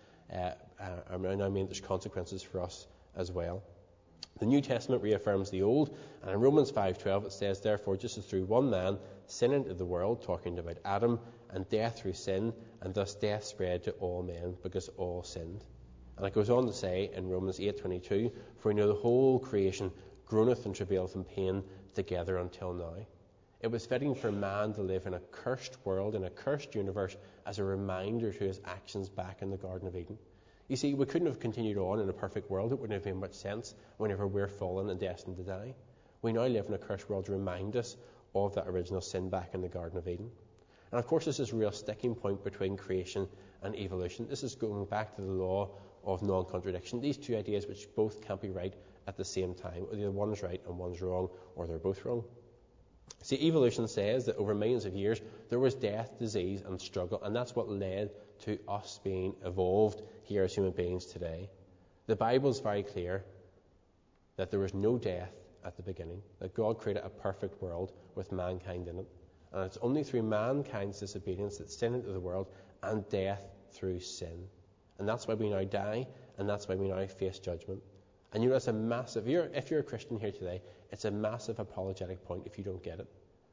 I mean there's consequences for us as well. The New Testament reaffirms the Old. And in Romans 5:12 it says, therefore, just as through one man sin entered the world, talking about Adam, and death through sin, and thus death spread to all men because all sinned. And it goes on to say in Romans 8:22, for we know the whole creation groaneth and travaileth in pain together until now. It was fitting for man to live in a cursed world, in a cursed universe, as a reminder to his actions back in the Garden of Eden. You see, we couldn't have continued on in a perfect world. It wouldn't have made much sense whenever we're fallen and destined to die. We now live in a cursed world to remind us of that original sin back in the Garden of Eden. And of course, this is a real sticking point between creation and evolution. This is going back to the law of non-contradiction. These two ideas which both can't be right at the same time. Either one's right and one's wrong, or they're both wrong. See, evolution says that over millions of years there was death, disease and struggle, and that's what led to us being evolved here as human beings today. The Bible is very clear that there was no death at the beginning, that God created a perfect world with mankind in it. And it's only through mankind's disobedience that sin entered the world, and death through sin. And that's why we now die, and that's why we now face judgment. And it's a massive, if you're a Christian here today, it's a massive apologetic point if you don't get it.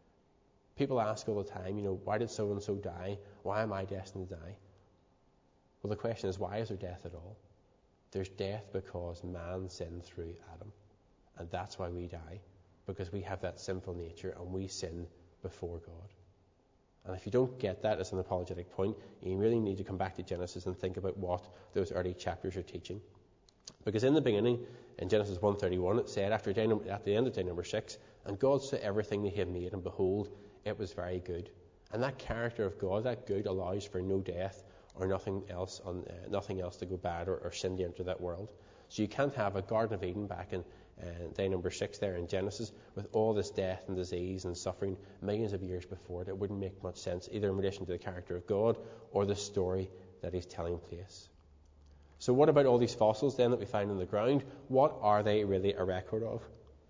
People ask all the time, why did so-and-so die? Why am I destined to die? Well, the question is, why is there death at all? There's death because man sinned through Adam. And that's why we die, because we have that sinful nature and we sin before God. And if you don't get that as an apologetic point, you really need to come back to Genesis and think about what those early chapters are teaching. Because in the beginning, in Genesis 1:31, it said, at the end of day number 6, and God saw everything that he had made, and behold, it was very good. And that character of God, that good, allows for no death or nothing else to go bad or sin to enter that world. So you can't have a Garden of Eden back in day number 6 there in Genesis with all this death and disease and suffering millions of years before it. It wouldn't make much sense, either in relation to the character of God or the story that he's telling place. So what about all these fossils then that we find in the ground? What are they really a record of?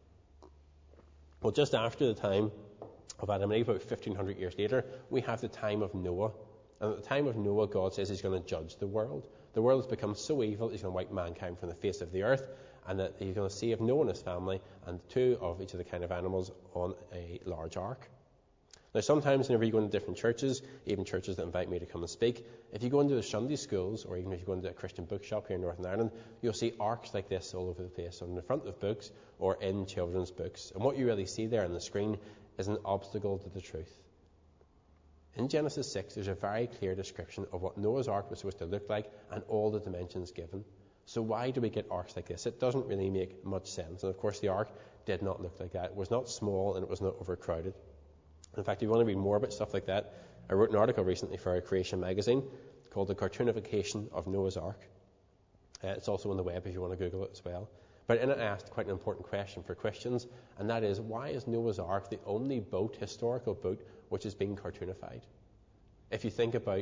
Well, just after the time of Adam and Eve, about 1,500 years later, we have the time of Noah. And at the time of Noah, God says he's going to judge the world. The the world has become so evil, he's going to wipe mankind from the face of the earth, and that he's going to save Noah and his family and 2 of each of the kind of animals on a large ark. Now, sometimes whenever you go into different churches, even churches that invite me to come and speak, if you go into the Sunday schools, or even if you go into a Christian bookshop here in Northern Ireland, you'll see arks like this all over the place, on the front of books or in children's books. And what you really see there on the screen is an obstacle to the truth. In Genesis 6, there's a very clear description of what Noah's ark was supposed to look like and all the dimensions given. So why do we get arks like this? It doesn't really make much sense. And of course, the ark did not look like that. It was not small and it was not overcrowded. In fact, if you want to read more about stuff like that, I wrote an article recently for a Creation magazine called The Cartoonification of Noah's Ark. It's also on the web if you want to Google it as well. But in it I asked quite an important question for Christians, and that is, why is Noah's Ark the only historical boat, which is being cartoonified? If you think about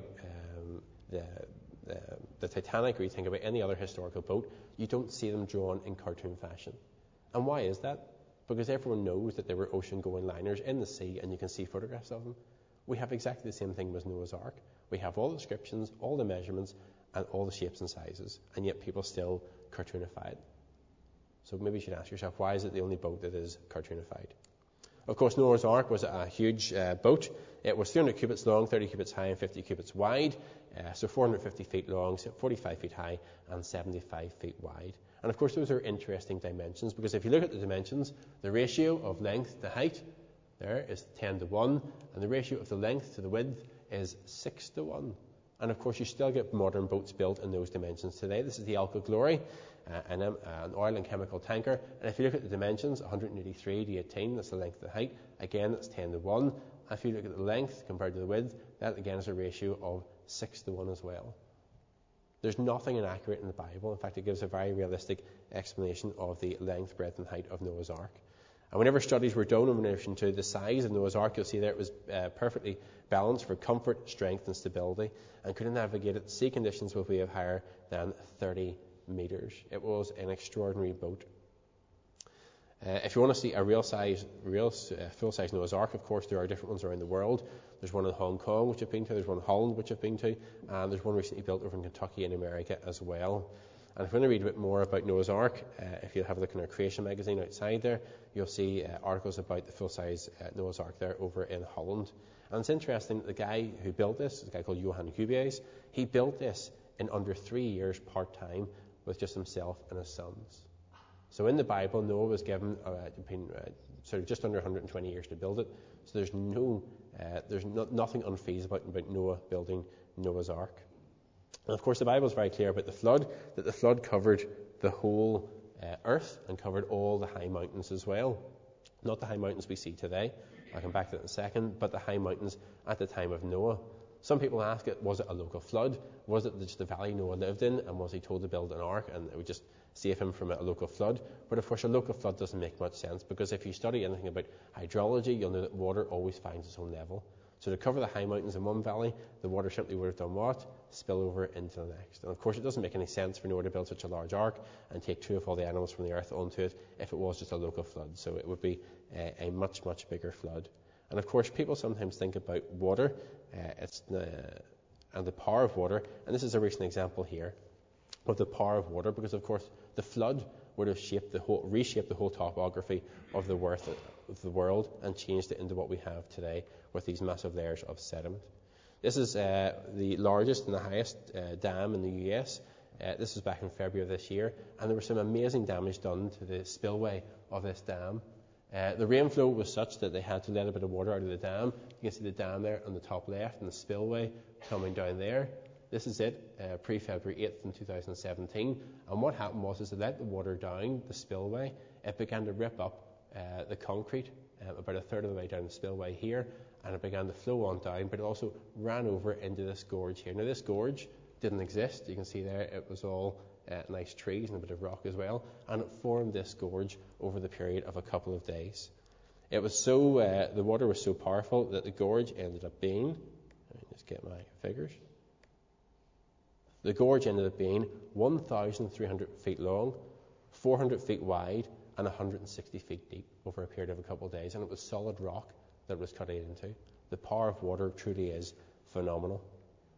the Titanic, or you think about any other historical boat, you don't see them drawn in cartoon fashion. And why is that? Because everyone knows that there were ocean-going liners in the sea, and you can see photographs of them. We have exactly the same thing with Noah's Ark. We have all the descriptions, all the measurements, and all the shapes and sizes, and yet people still cartoonify it. So maybe you should ask yourself, why is it the only boat that is cartoonified? Of course, Noah's Ark was a huge boat. It was 300 cubits long, 30 cubits high, and 50 cubits wide. So 450 feet long, 45 feet high, and 75 feet wide. And of course, those are interesting dimensions, because if you look at the dimensions, the ratio of length to height there is 10:1, and the ratio of the length to the width is 6:1. And of course, you still get modern boats built in those dimensions today. This is the Alco Glory, an oil and chemical tanker. And if you look at the dimensions, 183 to 18, that's the length to the height. Again, that's 10:1. If you look at the length compared to the width, that again is a ratio of 6:1 as well. There's nothing inaccurate in the Bible. In fact, it gives a very realistic explanation of the length, breadth, and height of Noah's Ark. And whenever studies were done in relation to the size of Noah's Ark, you'll see there it was perfectly balanced for comfort, strength, and stability, and could have navigated sea conditions with a wave higher than 30 meters. It was an extraordinary boat. If you want to see a full-size Noah's Ark, of course, there are different ones around the world. There's one in Hong Kong, which I've been to. There's one in Holland, which I've been to. And there's one recently built over in Kentucky in America as well. And if you want to read a bit more about Noah's Ark, if you have a look in our Creation magazine outside there, you'll see articles about the full-size Noah's Ark there over in Holland. And it's interesting, the guy who built this, a guy called Johann Hubies, he built this in under 3 years part-time with just himself and his sons. So in the Bible, Noah was given sort of just under 120 years to build it. So there's nothing unfeasible about Noah building Noah's Ark. And of course, the Bible is very clear about the flood, that the flood covered the whole earth and covered all the high mountains as well. Not the high mountains we see today. I'll come back to that in a second, but the high mountains at the time of Noah. Some people ask it, was it a local flood? Was it just the valley Noah lived in, and was he told to build an ark and it would just save him from a local flood? But of course, a local flood doesn't make much sense, because if you study anything about hydrology, you'll know that water always finds its own level. So to cover the high mountains in one valley, the water simply would have done what? Spill over into the next. And of course, it doesn't make any sense for Noah to build such a large ark and take 2 of all the animals from the earth onto it if it was just a local flood. So it would be a much, much bigger flood. And of course, people sometimes think about water and the power of water. And this is a recent example here of the power of water, because of course, the flood would have reshaped the whole topography of the world and changed it into what we have today with these massive layers of sediment. This is the largest and the highest dam in the US. This was back in February of this year, and there was some amazing damage done to the spillway of this dam. The rainflow was such that they had to let a bit of water out of the dam. You can see the dam there on the top left and the spillway coming down there. This is it, pre-February 8th in 2017. And what happened was they let the water down the spillway. It began to rip up the concrete about a third of the way down the spillway here, and it began to flow on down, but it also ran over into this gorge here. Now, this gorge didn't exist. You can see there it was all nice trees and a bit of rock as well, and it formed this gorge over the period of a couple of days. It was so, the water was so powerful that the gorge ended up being, let me just get my figures. The gorge ended up being 1,300 feet long, 400 feet wide, and 160 feet deep over a period of a couple of days. And it was solid rock that it was cut into. The power of water truly is phenomenal.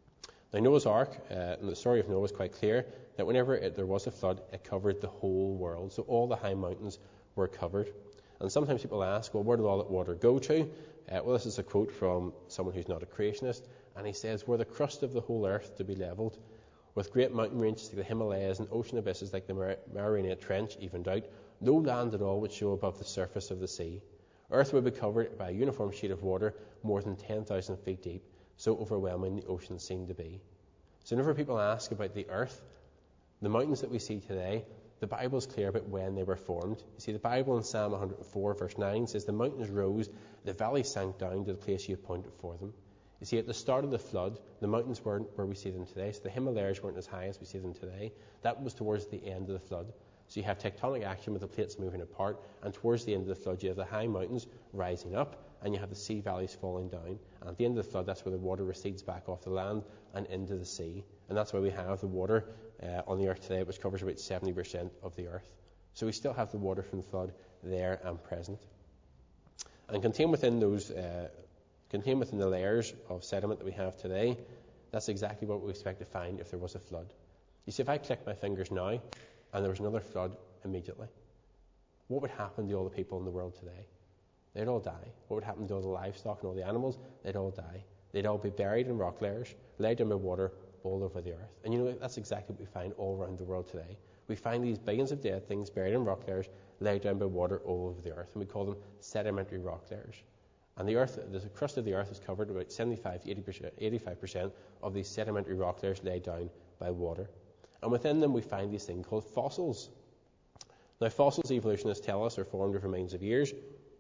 Now, Noah's Ark, and the story of Noah is quite clear that whenever there was a flood, it covered the whole world. So all the high mountains were covered. And sometimes people ask, well, where did all that water go to? Well, this is a quote from someone who's not a creationist, and he says, were the crust of the whole earth to be leveled, with great mountain ranges like the Himalayas and ocean abysses like the Mariana Trench evened out, no land at all would show above the surface of the sea. Earth would be covered by a uniform sheet of water more than 10,000 feet deep, so overwhelming the ocean seemed to be. So whenever people ask about the earth, the mountains that we see today, the Bible is clear about when they were formed. You see, the Bible in Psalm 104, verse 9 says, the mountains rose, the valleys sank down to the place you appointed for them. You see, at the start of the flood, the mountains weren't where we see them today, so the Himalayas weren't as high as we see them today. That was towards the end of the flood. So you have tectonic action with the plates moving apart, and towards the end of the flood, you have the high mountains rising up, and you have the sea valleys falling down. And at the end of the flood, that's where the water recedes back off the land and into the sea. And that's why we have the water on the earth today, which covers about 70% of the earth. So we still have the water from the flood there and present. And contained within the layers of sediment that we have today, that's exactly what we expect to find if there was a flood. You see, if I click my fingers now, and there was another flood immediately, what would happen to all the people in the world today? They'd all die. What would happen to all the livestock and all the animals? They'd all die. They'd all be buried in rock layers, laid down by water all over the earth. And you know, that's exactly what we find all around the world today. We find these billions of dead things buried in rock layers, laid down by water all over the earth, and we call them sedimentary rock layers. And the earth, the crust of the earth is covered about 75 to 85% of these sedimentary rock layers laid down by water. And within them we find these things called fossils. Now, fossils, evolutionists tell us, are formed over millions of years,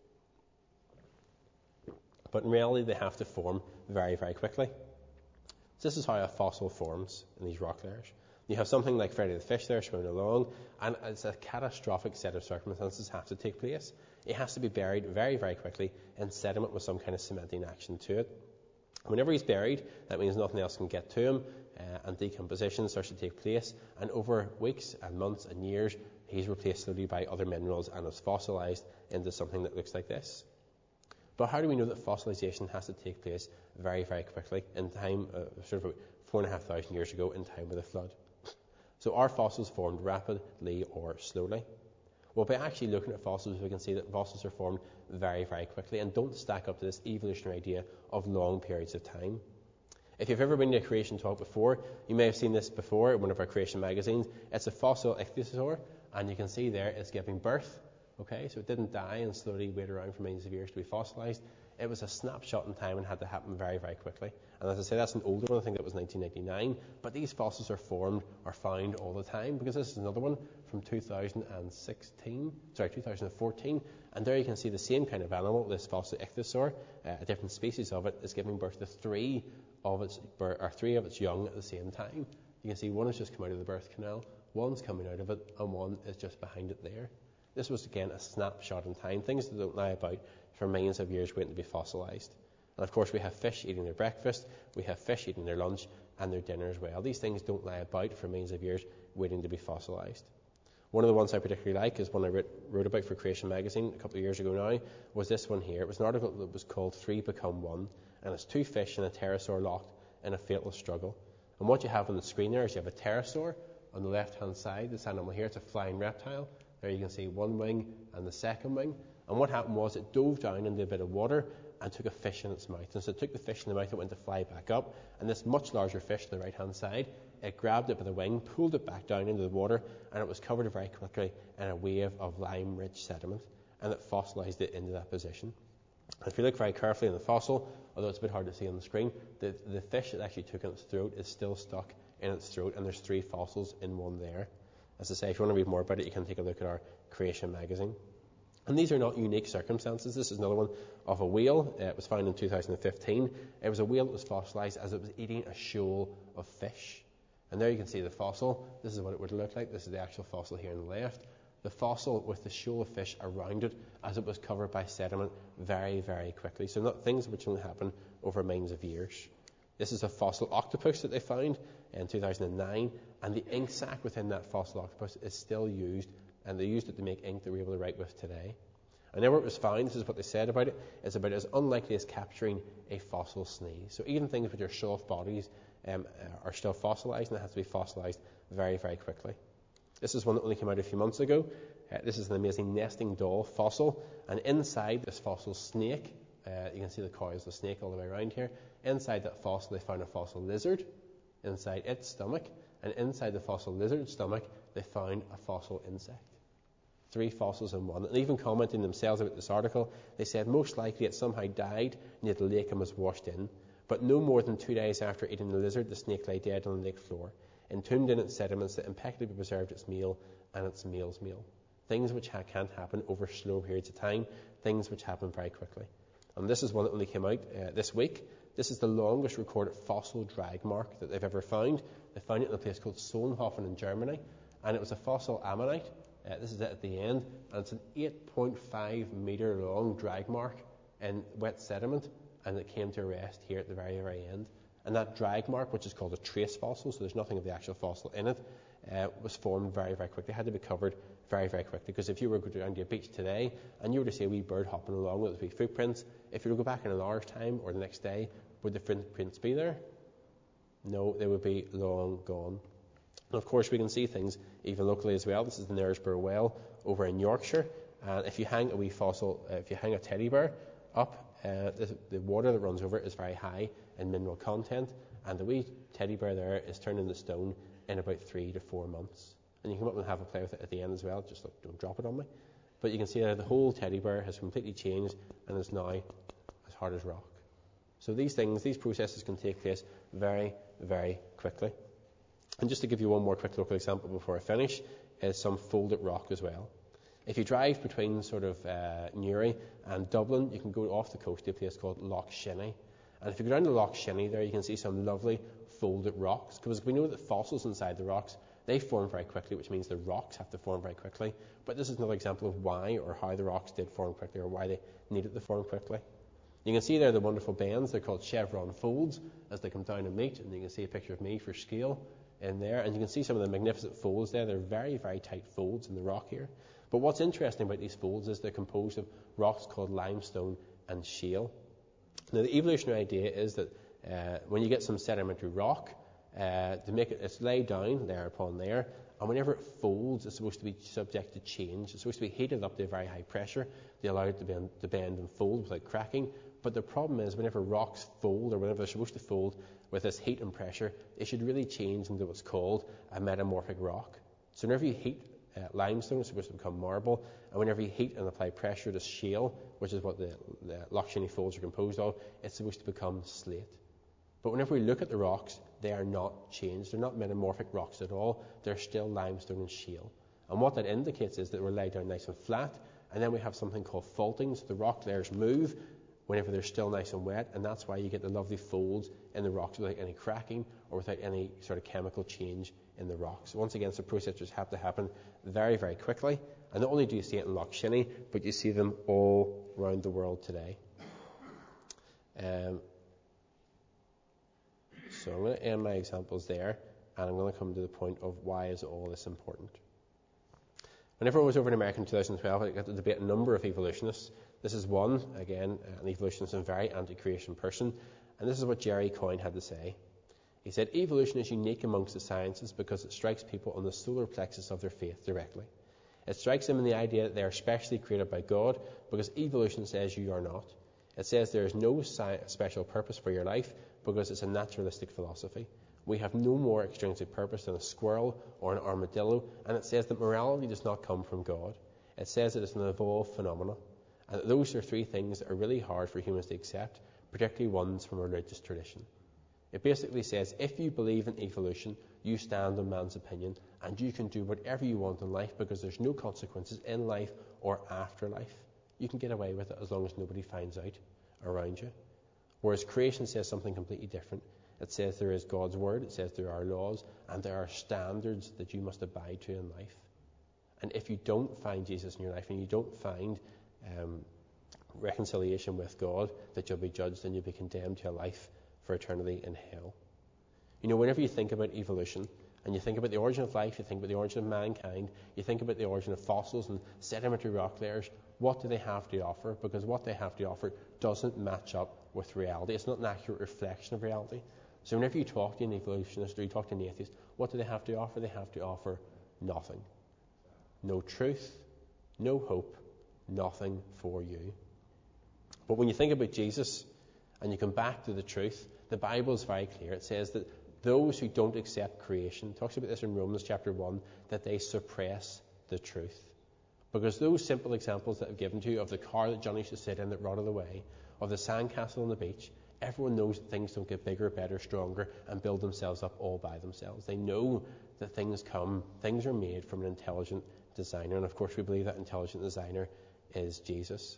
but in reality they have to form very, very quickly. So this is how a fossil forms in these rock layers. You have something like Freddy the fish there swimming along, and it's a catastrophic set of circumstances have to take place. It has to be buried very, very quickly in sediment with some kind of cementing action to it. Whenever he's buried, that means nothing else can get to him, and decomposition starts to take place. And over weeks and months and years, he's replaced slowly by other minerals and is fossilized into something that looks like this. But how do we know that fossilization has to take place very, very quickly in time, sort of 4,500 years ago, in time of the flood? So are fossils formed rapidly or slowly? Well, by actually looking at fossils, we can see that fossils are formed very, very quickly and don't stack up to this evolutionary idea of long periods of time. If you've ever been to a creation talk before, you may have seen this before in one of our creation magazines. It's a fossil ichthyosaur, and you can see there it's giving birth. Okay, so it didn't die and slowly wait around for millions of years to be fossilized. It was a snapshot in time and had to happen very, very quickly. And as I say, that's an older one. I think that was 1999. But these fossils are found all the time, because this is another one from 2014. And there you can see the same kind of animal, this fossil ichthyosaur, a different species of it, is giving birth to three of its young at the same time. You can see one has just come out of the birth canal, one's coming out of it, and one is just behind it there. This was, again, a snapshot in time, things that don't lie about for millions of years waiting to be fossilized. And of course, we have fish eating their breakfast, we have fish eating their lunch and their dinner as well. These things don't lie about for millions of years waiting to be fossilized. One of the ones I particularly like is one I wrote about for Creation Magazine a couple of years ago now, was this one here. It was an article that was called 3 Become 1, and it's 2 fish and a pterosaur locked in a fatal struggle. And what you have on the screen there is you have a pterosaur on the left-hand side. This animal here, it's a flying reptile. There you can see one wing and the second wing. And what happened was it dove down into a bit of water and took a fish in its mouth. And so it took the fish in the mouth, it went to fly back up. And this much larger fish on the right-hand side, it grabbed it by the wing, pulled it back down into the water, and it was covered very quickly in a wave of lime-rich sediment. And it fossilized it into that position. And if you look very carefully in the fossil, although it's a bit hard to see on the screen, the fish it actually took in its throat is still stuck in its throat, and there's 3 fossils in one there. As I say, if you want to read more about it, you can take a look at our Creation Magazine. And these are not unique circumstances. This is another one of a whale. It was found in 2015. It was a whale that was fossilized as it was eating a shoal of fish. And there you can see the fossil. This is what it would look like. This is the actual fossil here on the left. The fossil with the shoal of fish around it as it was covered by sediment very, very quickly. So not things which only happen over millions of years. This is a fossil octopus that they found in 2009, and the ink sac within that fossil octopus is still used, and they used it to make ink that we're able to write with today. And whenever it was found, this is what they said about it, it's about as unlikely as capturing a fossil sneeze. So even things which are soft bodies are still fossilized, and they have to be fossilized very, very quickly. This is one that only came out a few months ago. This is an amazing nesting doll fossil, and inside this fossil snake, you can see the coils of the snake all the way around here. Inside that fossil, they found a fossil lizard inside its stomach, and inside the fossil lizard's stomach, they found a fossil insect. 3 fossils in one. And even commenting themselves about this article, they said most likely it somehow died near the lake and was washed in. But no more than 2 days after eating the lizard, the snake lay dead on the lake floor, entombed in its sediments that impeccably preserved its meal and its meal's meal. Things which can't happen over slow periods of time, things which happen very quickly. And this is one that only came out this week. This is the longest recorded fossil drag mark that they've ever found. They found it in a place called Solnhofen in Germany, and it was a fossil ammonite. This is it at the end, and it's an 8.5 metre long drag mark in wet sediment, and it came to rest here at the very, very end. And that drag mark, which is called a trace fossil, so there's nothing of the actual fossil in it, was formed very, very quickly. It had to be covered very, very quickly, because if you were to go down to a beach today and you were to see a wee bird hopping along with wee footprints, if you were to go back in an hour's time or the next day, would the footprints be there? No, they would be long gone. And of course, we can see things even locally as well. This is the Knaresborough Well over in Yorkshire. And if you hang a wee fossil, if you hang a teddy bear up, the water that runs over it is very high in mineral content. And the wee teddy bear there is turned into stone in about 3 to 4 months. And you can come up and have a play with it at the end as well. Just look, don't drop it on me. But you can see that the whole teddy bear has completely changed and is now as hard as rock. So these processes can take place very, very quickly. And just to give you one more quick local example before I finish, is some folded rock as well. If you drive between sort of Newry and Dublin, you can go off the coast to a place called Loch Shinny. And if you go down to Loch Shinny there, you can see some lovely folded rocks. Because we know that fossils inside the rocks, they form very quickly, which means the rocks have to form very quickly. But this is another example of why or how the rocks did form quickly, or why they needed to form quickly. You can see there the wonderful bends. They're called chevron folds as they come down and meet. And you can see a picture of me for scale in there. And you can see some of the magnificent folds there. They're very, very tight folds in the rock here. But what's interesting about these folds is they're composed of rocks called limestone and shale. Now, the evolutionary idea is that when you get some sedimentary rock, to make it, it's laid down there upon there, and whenever it folds, it's supposed to be subject to change. It's supposed to be heated up to a very high pressure to allow it to bend and fold without cracking. But the problem is, whenever rocks fold, or whenever they're supposed to fold with this heat and pressure, they should really change into what's called a metamorphic rock. So whenever you heat limestone, it's supposed to become marble, and whenever you heat and apply pressure to shale, which is what the Loch Shinny folds are composed of, it's supposed to become slate. But whenever we look at the rocks, they are not changed. They're not metamorphic rocks at all. They're still limestone and shale. And what that indicates is that we're laid down nice and flat, and then we have something called faulting. So the rock layers move whenever they're still nice and wet, and that's why you get the lovely folds in the rocks without any cracking or without any sort of chemical change in the rocks. Once again, so processes have to happen very, very quickly. And not only do you see it in Loch Shinny, but you see them all around the world today. So I'm going to end my examples there, and I'm going to come to the point of why is all this important. Whenever I was over in America in 2012, I got to debate a number of evolutionists. This is one, again, an evolutionist and very anti-creation person, and this is what Jerry Coyne had to say. He said, evolution is unique amongst the sciences because it strikes people on the solar plexus of their faith directly. It strikes them in the idea that they are specially created by God, because evolution says you are not. It says there is no special purpose for your life because it's a naturalistic philosophy. We have no more extrinsic purpose than a squirrel or an armadillo, and it says that morality does not come from God. It says that it's an evolved phenomenon, and that those are 3 things that are really hard for humans to accept, particularly ones from a religious tradition. It basically says if you believe in evolution, you stand on man's opinion, and you can do whatever you want in life because there's no consequences in life or after life. You can get away with it as long as nobody finds out around you. Whereas creation says something completely different. It says there is God's word, it says there are laws, and there are standards that you must abide to in life. And if you don't find Jesus in your life, and you don't find reconciliation with God, that you'll be judged and you'll be condemned to a life for eternity in hell. You know, whenever you think about evolution, and you think about the origin of life, you think about the origin of mankind, you think about the origin of fossils and sedimentary rock layers, what do they have to offer? Because what they have to offer doesn't match up with reality. It's not an accurate reflection of reality. So whenever you talk to an evolutionist or you talk to an atheist, what do they have to offer? They have to offer nothing. No truth, no hope, nothing for you. But when you think about Jesus and you come back to the truth, the Bible is very clear. It says that those who don't accept creation, it talks about this in Romans chapter 1, that they suppress the truth. Because those simple examples that I've given to you of the car that Johnny used to sit in that rotted away, of the sandcastle on the beach, everyone knows that things don't get bigger, better, stronger, and build themselves up all by themselves. They know that things are made from an intelligent designer. And of course we believe that intelligent designer is Jesus.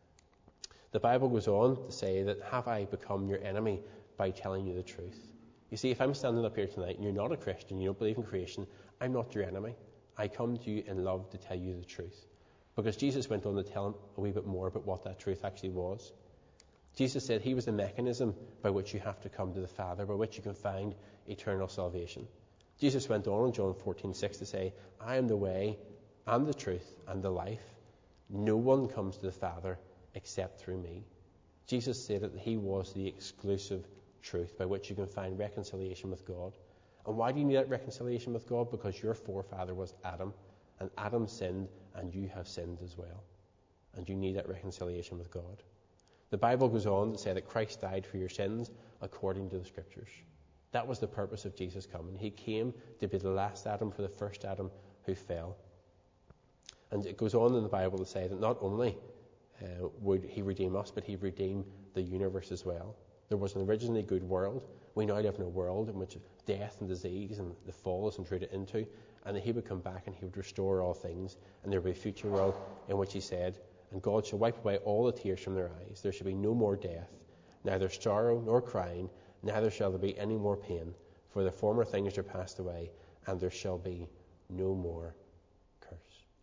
The Bible goes on to say that, have I become your enemy by telling you the truth? You see, if I'm standing up here tonight and you're not a Christian, you don't believe in creation, I'm not your enemy. I come to you in love to tell you the truth. Because Jesus went on to tell him a wee bit more about what that truth actually was. Jesus said he was the mechanism by which you have to come to the Father, by which you can find eternal salvation. Jesus went on in John 14:6 to say, I am the way and the truth and the life. No one comes to the Father except through me. Jesus said that he was the exclusive truth by which you can find reconciliation with God. And why do you need that reconciliation with God? Because your forefather was Adam, and Adam sinned, and you have sinned as well. And you need that reconciliation with God. The Bible goes on to say that Christ died for your sins according to the Scriptures. That was the purpose of Jesus coming. He came to be the last Adam for the first Adam who fell. And it goes on in the Bible to say that not only would he redeem us, but he'd redeem the universe as well. There was an originally good world. We now live in a world in which death and disease and the fall is intruded into, and that he would come back and he would restore all things, and there would be a future world in which he said, and God shall wipe away all the tears from their eyes. There shall be no more death, neither sorrow nor crying, neither shall there be any more pain, for the former things are passed away, and there shall be no more curse.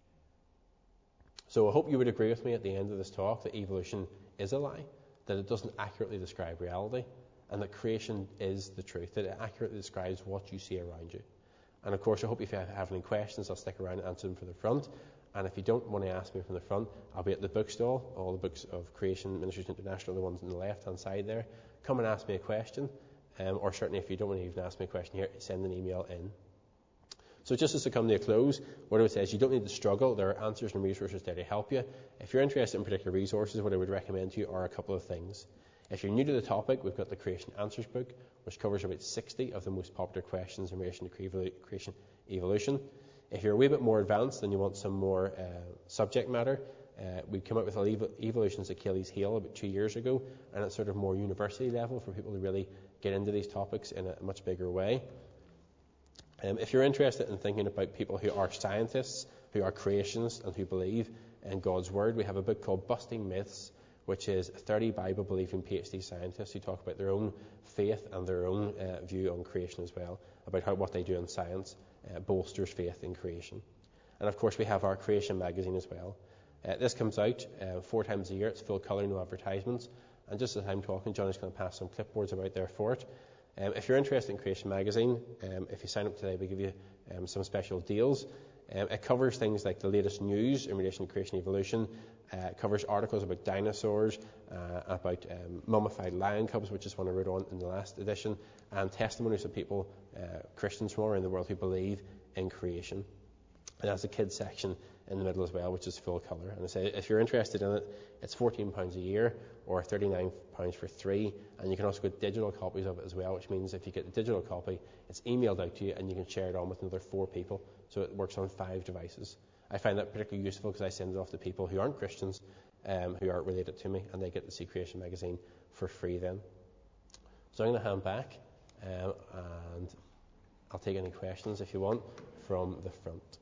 So I hope you would agree with me at the end of this talk that evolution is a lie, that it doesn't accurately describe reality, and that creation is the truth, that it accurately describes what you see around you. And of course, I hope if you have any questions, I'll stick around and answer them from the front. And if you don't want to ask me from the front, I'll be at the bookstall. All the books of Creation Ministries International, the ones on the left-hand side there. Come and ask me a question. Or certainly if you don't want to even ask me a question here, send an email in. So just as to come to a close, what I would say is you don't need to struggle. There are answers and resources there to help you. If you're interested in particular resources, what I would recommend to you are a couple of things. If you're new to the topic, we've got the Creation Answers book, which covers about 60 of the most popular questions in relation to creation evolution. If you're a wee bit more advanced and you want some more subject matter, we came up with Evolution's Achilles heel about 2 years ago, and it's sort of more university level for people to really get into these topics in a much bigger way. If you're interested in thinking about people who are scientists, who are creationists, and who believe in God's Word, we have a book called Busting Myths, which is 30 Bible-believing PhD scientists who talk about their own faith and their own view on creation as well, about how what they do in science bolsters faith in creation. And of course, we have our Creation magazine as well. This comes out 4 times a year. It's full colour, no advertisements. And just as I'm talking, Johnny's going to pass some clipboards about there for it. If you're interested in Creation magazine, if you sign up today, we give you some special deals. It covers things like the latest news in relation to creation evolution. It covers articles about dinosaurs, about mummified lion cubs, which is one I wrote on in the last edition, and testimonies of people, Christians from all around the world who believe in creation. It has a kids section in the middle as well, which is full colour. And I say, if you're interested in it, it's £14 a year or £39 for 3. And you can also get digital copies of it as well, which means if you get the digital copy, it's emailed out to you and you can share it on with another 4 people. So it works on 5 devices. I find that particularly useful because I send it off to people who aren't Christians, who aren't related to me, and they get to see Creation magazine for free then. So I'm going to hand back, and I'll take any questions if you want from the front.